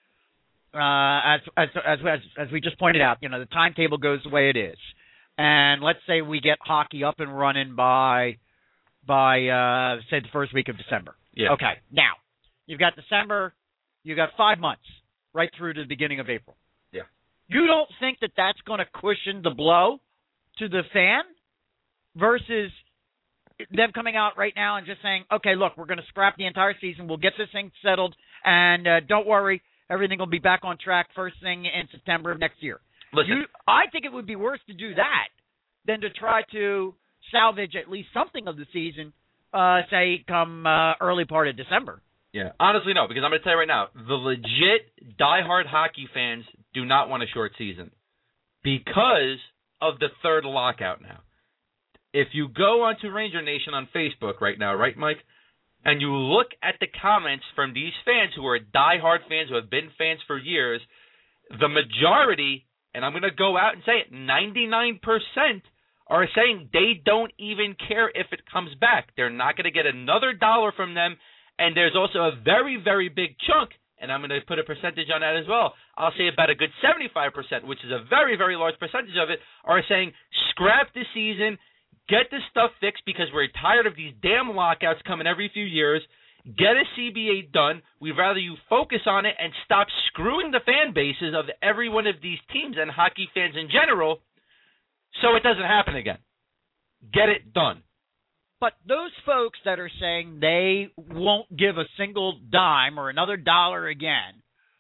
as we just pointed out, the timetable goes the way it is, and let's say we get hockey up and running by say the first week of December. Yeah. Okay. Now you've got December. You've got 5 months right through to the beginning of April. Yeah. You don't think that that's going to cushion the blow to the fan versus them coming out right now and just saying, okay, look, we're going to scrap the entire season. We'll get this thing settled, and don't worry, everything will be back on track first thing in September of next year. Listen, I think it would be worse to do that than to try to salvage at least something of the season, say, come early part of December. Yeah, honestly, no, because I'm going to tell you right now, the legit diehard hockey fans do not want a short season because of the third lockout now. If you go onto Ranger Nation on Facebook right now, right, Mike, and you look at the comments from these fans who are diehard fans, who have been fans for years, the majority, and I'm going to go out and say it, 99% are saying they don't even care if it comes back. They're not going to get another dollar from them. And there's also a very, very big chunk, and I'm going to put a percentage on that as well. I'll say about a good 75%, which is a very, very large percentage of it, are saying scrap the season, get this stuff fixed because we're tired of these damn lockouts coming every few years. Get a CBA done. We'd rather you focus on it and stop screwing the fan bases of every one of these teams and hockey fans in general so it doesn't happen again. Get it done. But those folks that are saying they won't give a single dime or another dollar again,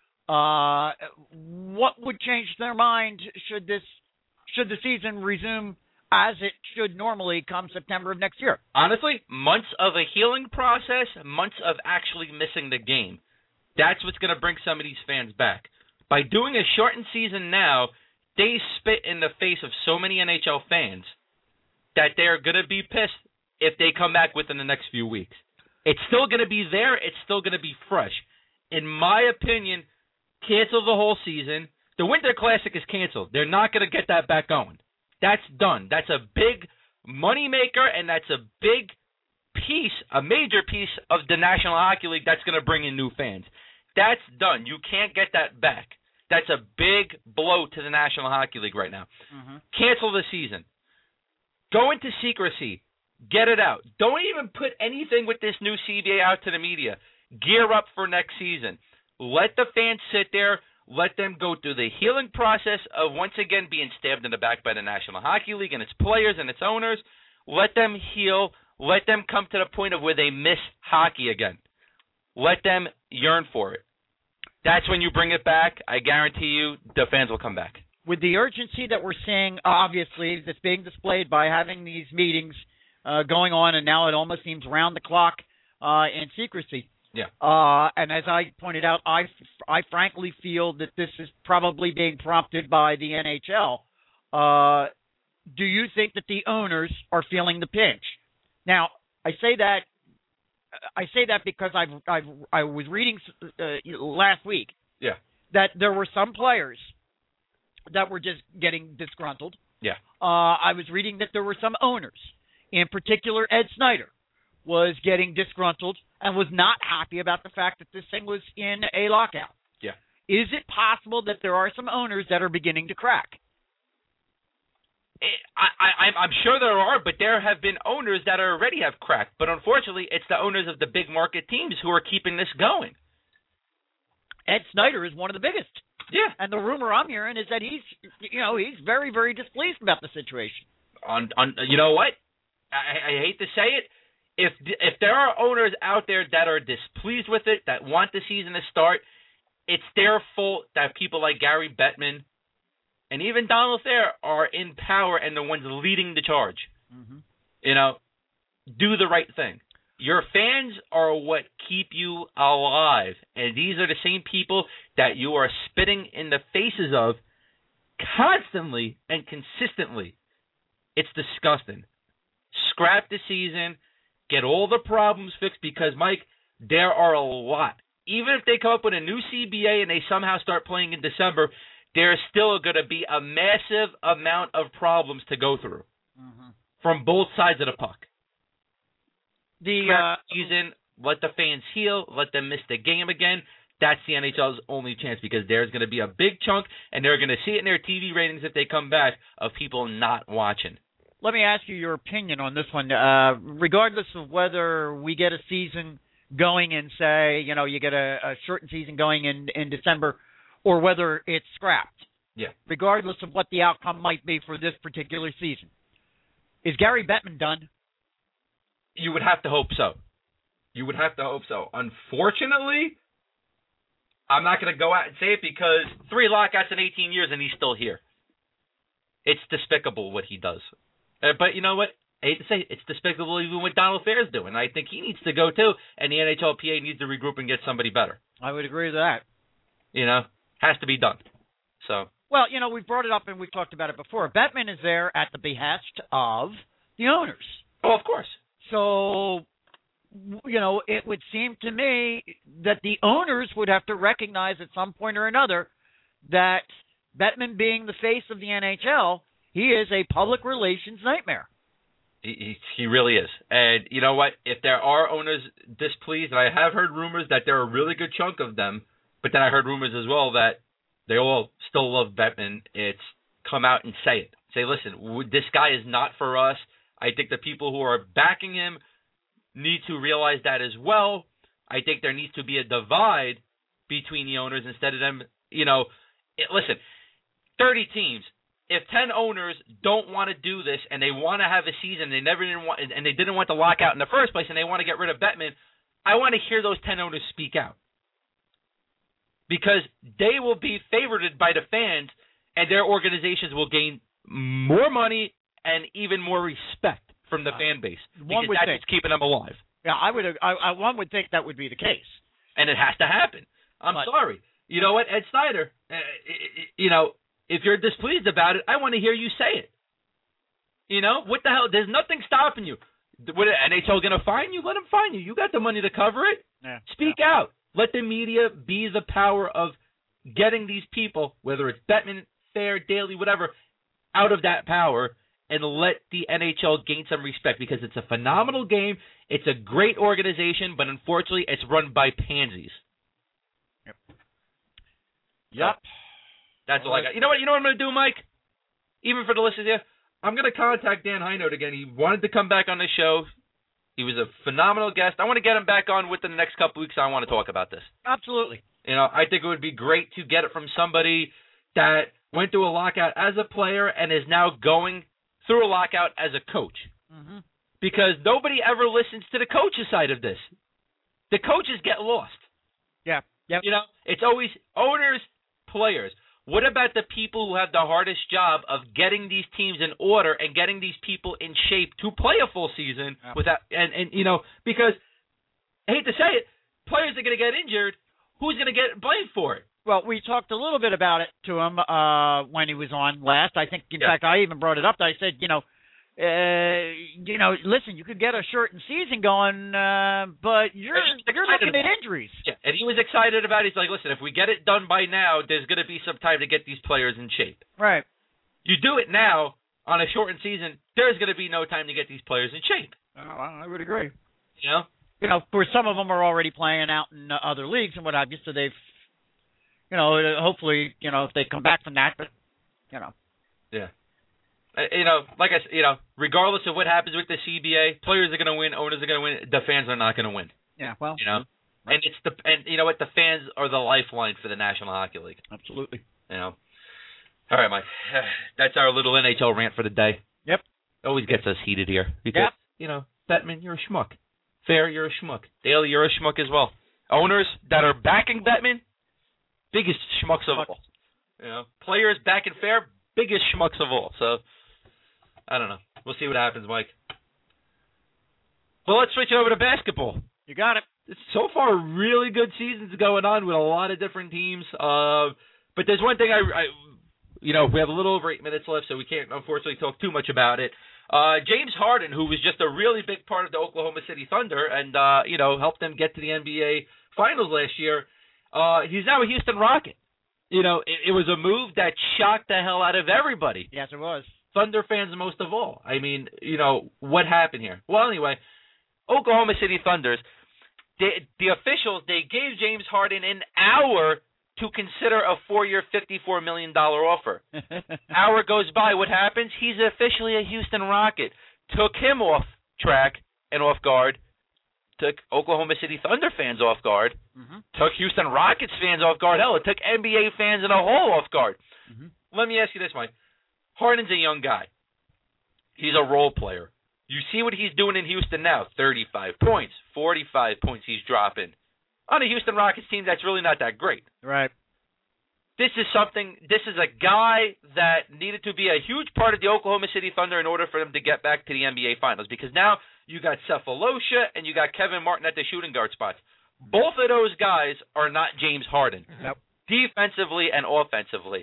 what would change their mind should the season resume as it should normally come September of next year? Honestly, months of a healing process, months of actually missing the game. That's what's going to bring some of these fans back. By doing a shortened season now, they spit in the face of so many NHL fans that they're going to be pissed if they come back within the next few weeks. It's still going to be there. It's still going to be fresh. In my opinion, cancel the whole season. The Winter Classic is canceled. They're not going to get that back going. That's done. That's a big moneymaker, and that's a big piece, a major piece of the National Hockey League that's going to bring in new fans. That's done. You can't get that back. That's a big blow to the National Hockey League right now. Mm-hmm. Cancel the season. Go into secrecy. Get it out. Don't even put anything with this new CBA out to the media. Gear up for next season. Let the fans sit there. Let them go through the healing process of once again being stabbed in the back by the National Hockey League and its players and its owners. Let them heal. Let them come to the point of where they miss hockey again. Let them yearn for it. That's when you bring it back. I guarantee you the fans will come back. With the urgency that we're seeing, obviously, that's being displayed by having these meetings going on, and now it almost seems round the clock in secrecy. Yeah. And as I pointed out, I frankly feel that this is probably being prompted by the NHL. Do you think that the owners are feeling the pinch? Now, I say that because I was reading last week that there were some players that were just getting disgruntled. Yeah. I was reading that there were some owners, in particular Ed Snyder, was getting disgruntled and was not happy about the fact that this thing was in a lockout. Yeah. Is it possible that there are some owners that are beginning to crack? I'm sure there are, but there have been owners that already have cracked. But unfortunately, it's the owners of the big market teams who are keeping this going. Ed Snyder is one of the biggest. Yeah. And the rumor I'm hearing is that he's very, very displeased about the situation. You know what? I hate to say it. If there are owners out there that are displeased with it, that want the season to start, it's their fault that people like Gary Bettman and even Donald Thayer are in power and the ones leading the charge. Mm-hmm. Do the right thing. Your fans are what keep you alive, and these are the same people that you are spitting in the faces of constantly and consistently. It's disgusting. Scrap the season. Get all the problems fixed because, Mike, there are a lot. Even if they come up with a new CBA and they somehow start playing in December, there's still going to be a massive amount of problems to go through from both sides of the puck. Scrap the season, let the fans heal, let them miss the game again. That's the NHL's only chance because there's going to be a big chunk, and they're going to see it in their TV ratings if they come back, of people not watching. Let me ask you your opinion on this one. Regardless of whether we get a season going in, say, you get a shortened season going in December, or whether it's scrapped. Yeah. Regardless of what the outcome might be for this particular season. Is Gary Bettman done? You would have to hope so. Unfortunately, I'm not going to go out and say it because 3 lockouts in 18 years and he's still here. It's despicable what he does. But you know what? I hate to say it, it's despicable even what Donald Thayer is doing. I think he needs to go too, and the NHLPA needs to regroup and get somebody better. I would agree with that. Has to be done. So. Well, we've brought it up and we've talked about it before. Bettman is there at the behest of the owners. Oh, of course. So, it would seem to me that the owners would have to recognize at some point or another that Bettman being the face of the NHL, he is a public relations nightmare. He really is. And you know what? If there are owners displeased, and I have heard rumors that there are a really good chunk of them, but then I heard rumors as well that they all still love Bettman. It's come out and say it. Say, listen, this guy is not for us. I think the people who are backing him need to realize that as well. I think there needs to be a divide between the owners instead of them, listen, 30 teams. If 10 owners don't want to do this and they want to have a season they didn't want the lockout in the first place and they want to get rid of Bettman, I want to hear those 10 owners speak out. Because they will be favored by the fans and their organizations will gain more money and even more respect from the fan base. Because that's what's keeping them alive. Yeah, one would think that would be the case. And it has to happen. I'm sorry. You know what, Ed Snyder, if you're displeased about it, I want to hear you say it. What the hell? There's nothing stopping you. What, NHL going to fine you? Let them fine you. You got the money to cover it. Yeah. Speak out. Let the media be the power of getting these people, whether it's Bettman, Thayer, Daly, whatever, out of that power and let the NHL gain some respect because it's a phenomenal game. It's a great organization, but unfortunately it's run by pansies. Yep. That's all I got. You know what I'm going to do, Mike? Even for the listeners here, I'm going to contact Dan Hinote again. He wanted to come back on the show. He was a phenomenal guest. I want to get him back on within the next couple weeks. I want to talk about this. Absolutely. I think it would be great to get it from somebody that went through a lockout as a player and is now going through a lockout as a coach. Mm-hmm. Because nobody ever listens to the coach's side of this. The coaches get lost. Yeah. Yep. It's always owners, players. What about the people who have the hardest job of getting these teams in order and getting these people in shape to play a full season without because I hate to say it, players are going to get injured. Who's going to get blamed for it? Well, we talked a little bit about it to him when he was on last. I think, in fact, I even brought it up. I said, listen, you could get a shortened season going, but you're looking at injuries. Yeah, and he was excited about it. He's like, listen, if we get it done by now, there's going to be some time to get these players in shape. Right. You do it now on a shortened season, there's going to be no time to get these players in shape. Oh, I would agree. Of course, some of them are already playing out in other leagues and what have you, so they've, hopefully, if they come back from that, but, Yeah. Like I said, regardless of what happens with the CBA, players are going to win, owners are going to win, the fans are not going to win. Yeah, well. And and you know what, the fans are the lifeline for the National Hockey League. Absolutely. All right, Mike. That's our little NHL rant for the day. Yep. Always gets us heated here because, Bettman, you're a schmuck. Fair, you're a schmuck. Daly, you're a schmuck as well. Owners that are backing Bettman, biggest schmucks of all. Players backing Fair, biggest schmucks of all. So, I don't know. We'll see what happens, Mike. Well, let's switch over to basketball. You got it. So far, really good seasons going on with a lot of different teams. But there's one thing we have a little over 8 minutes left, so we can't, unfortunately, talk too much about it. James Harden, who was just a really big part of the Oklahoma City Thunder and, helped them get to the NBA Finals last year, he's now a Houston Rocket. It was a move that shocked the hell out of everybody. Yes, it was. Thunder fans most of all. I mean, what happened here? Well, anyway, Oklahoma City Thunders, the officials, they gave James Harden an hour to consider a 4-year, $54 million offer. Hour goes by. What happens? He's officially a Houston Rocket. Took him off track and off guard. Took Oklahoma City Thunder fans off guard. Mm-hmm. Took Houston Rockets fans off guard. Hell, it took NBA fans in a whole off guard. Mm-hmm. Let me ask you this, Mike. Harden's a young guy. He's a role player. You see what he's doing in Houston now. 35 points, 45 points he's dropping. On a Houston Rockets team that's really not that great. Right. This is a guy that needed to be a huge part of the Oklahoma City Thunder in order for them to get back to the NBA Finals, because now you got Cephalosha and you got Kevin Martin at the shooting guard spots. Both of those guys are not James Harden, nope. Defensively and offensively.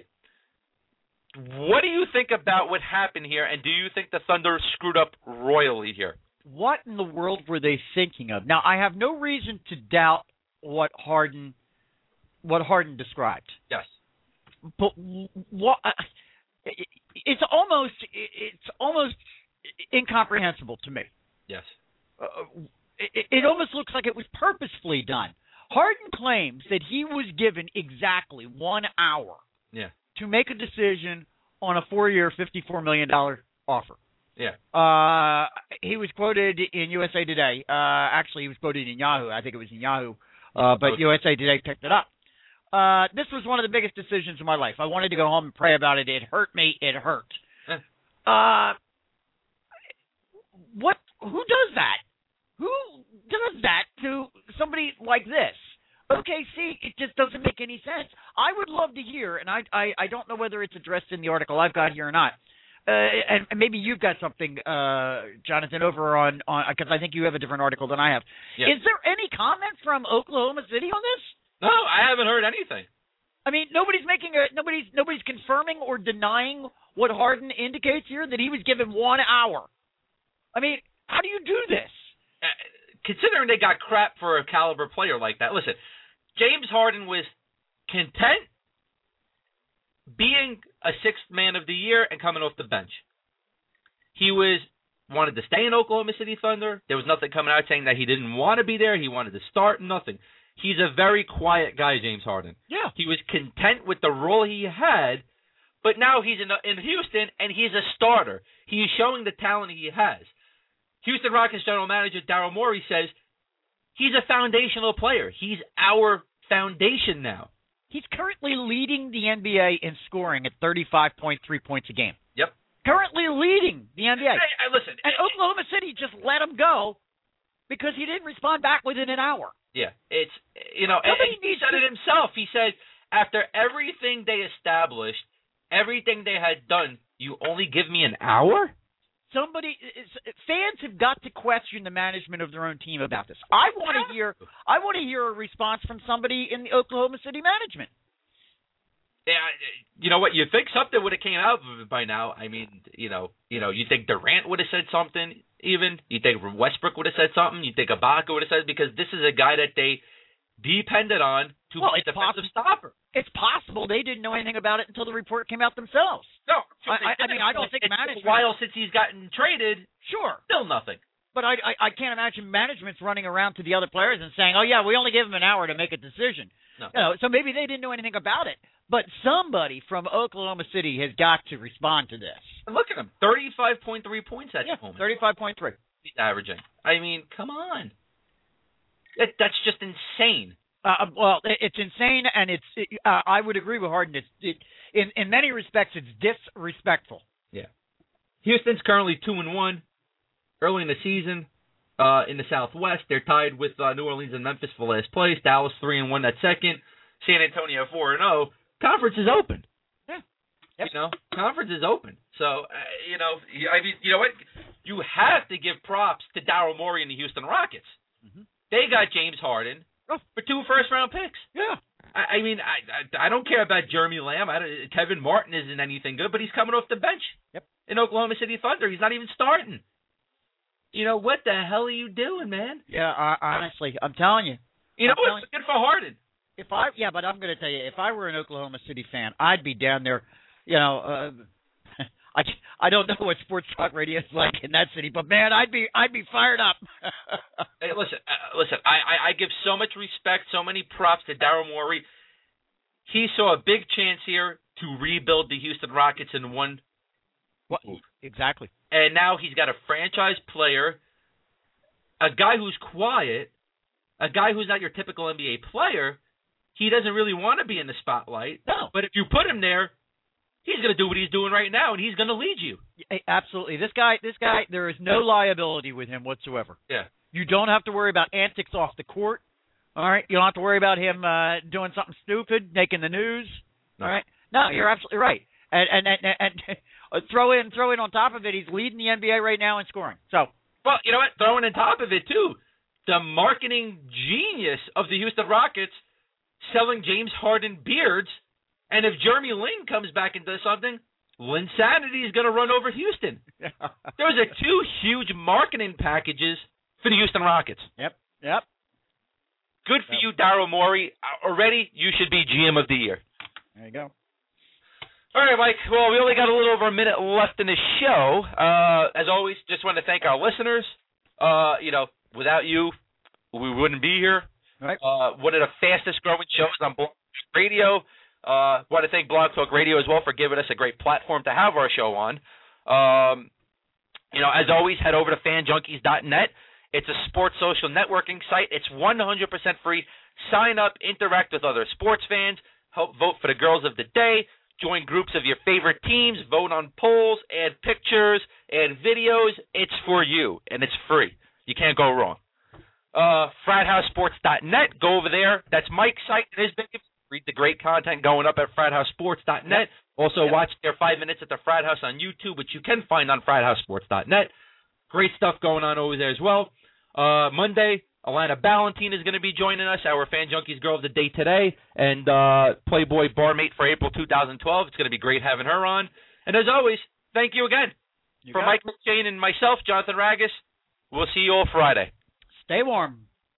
What do you think about what happened here, and do you think the Thunder screwed up royally here? What in the world were they thinking of? Now, I have no reason to doubt what Harden described. Yes. But what? It's almost incomprehensible to me. Yes. It almost looks like it was purposefully done. Harden claims that he was given exactly 1 hour to make a decision on a 4-year, $54 million offer. Yeah. He was quoted in USA Today. Actually, he was quoted in Yahoo. I think it was in Yahoo. But USA Today picked it up. This was one of the biggest decisions of my life. I wanted to go home and pray about it. It hurt me. It hurt. Who does that? Who does that to somebody like this? OKC, it just doesn't make any sense. I would love to hear, and I don't know whether it's addressed in the article I've got here or not. And maybe you've got something, Jonathan, over on because I think you have a different article than I have. Yeah. Is there any comment from Oklahoma City on this? No, I haven't heard anything. I mean, nobody's confirming or denying what Harden indicates here, that he was given 1 hour. I mean, how do you do this? Considering they got crap for a caliber player like that, listen, James Harden was content being a sixth man of the year and coming off the bench. He wanted to stay in Oklahoma City Thunder. There was nothing coming out saying that he didn't want to be there. He wanted to start, nothing. He's a very quiet guy, James Harden. Yeah. He was content with the role he had, But now he's in Houston, and he's a starter. He is showing the talent he has. Houston Rockets general manager Daryl Morey says he's a foundational player. He's our foundation now. He's currently leading the NBA in scoring at 35.3 points a game. Yep. Currently leading the NBA. Listen. And Oklahoma City just let him go because he didn't respond back within an hour. Yeah. It's, and he said it himself. He said, after everything they established, everything they had done, you only give me an hour? Fans have got to question the management of their own team about this. I want to hear a response from somebody in the Oklahoma City management. Yeah, you know what? You think something would have came out of it by now. I mean, you think Durant would have said something. Even you think Westbrook would have said something. You think Ibaka would have said, because this is a guy that they depended on to be a defensive stopper. It's possible they didn't know anything about it until the report came out themselves. No, I mean, I don't think management. It's a while since he's gotten traded. Sure, still nothing. But I can't imagine management's running around to the other players and saying, "Oh yeah, we only gave him an hour to make a decision." No. So maybe they didn't know anything about it. But somebody from Oklahoma City has got to respond to this. And look at him, 35.3 points at the moment. 35.3. He's averaging. I mean, come on. That's just insane. Well, it's insane, and I would agree with Harden. In many respects, it's disrespectful. Yeah. Houston's currently 2-1. Early in the season, in the Southwest, they're tied with New Orleans and Memphis for last place. Dallas 3-1 at second. San Antonio 4-0. Conference is open. Yeah. Yep. Conference is open. So, I mean, you know what? You have to give props to Daryl Morey and the Houston Rockets. Mm-hmm. They got James Harden for 2 first-round picks. Yeah. I mean, I don't care about Jeremy Lamb. Kevin Martin isn't anything good, but he's coming off the bench. Yep. In Oklahoma City Thunder. He's not even starting. What the hell are you doing, man? Yeah, honestly, I'm telling you. It's good for Harden. But I'm going to tell you, if I were an Oklahoma City fan, I'd be down there. I don't know what sports talk radio is like in that city, but man, I'd be fired up. Hey, listen. I give so much respect, so many props to Daryl Morey. He saw a big chance here to rebuild the Houston Rockets in one move. Exactly. And now he's got a franchise player, a guy who's quiet, a guy who's not your typical NBA player. He doesn't really want to be in the spotlight. No. But if you put him there, he's going to do what he's doing right now, and he's going to lead you. Absolutely. This guy, there is no liability with him whatsoever. Yeah. You don't have to worry about antics off the court. All right. You don't have to worry about him doing something stupid, making the news. No. All right. No, you're absolutely right. And throw in on top of it, he's leading the NBA right now in scoring. So. Well, you know what? Throwing on top of it too, the marketing genius of the Houston Rockets selling James Harden beards. And if Jeremy Lin comes back and does something, Linsanity is going to run over Houston. Those are 2 huge marketing packages for the Houston Rockets. Yep. Good for you, Daryl Morey. Already, you should be GM of the year. There you go. All right, Mike. Well, we only got a little over a minute left in the show. As always, just want to thank our listeners. Without you, we wouldn't be here. Right. One of the fastest growing shows on Blog Talk Radio. Want to thank Blog Talk Radio as well for giving us a great platform to have our show on. As always, head over to fanjunkies.net. It's a sports social networking site. It's 100% free. Sign up, interact with other sports fans, help vote for the girls of the day, join groups of your favorite teams, vote on polls, add pictures, add videos. It's for you, and it's free. You can't go wrong. FratHouseSports.net. Go over there. That's Mike's site. It is big. Read the great content going up at FratHouseSports.net. Also, watch their 5 minutes at the Frat House on YouTube, which you can find on FratHouseSports.net. Great stuff going on over there as well. Monday, Alana Ballantine is going to be joining us, our Fan Junkies Girl of the Day today, and Playboy barmate for April 2012. It's going to be great having her on. And as always, thank you again. For Mike McShane and myself, Jonathan Ragus, we'll see you all Friday. Stay warm.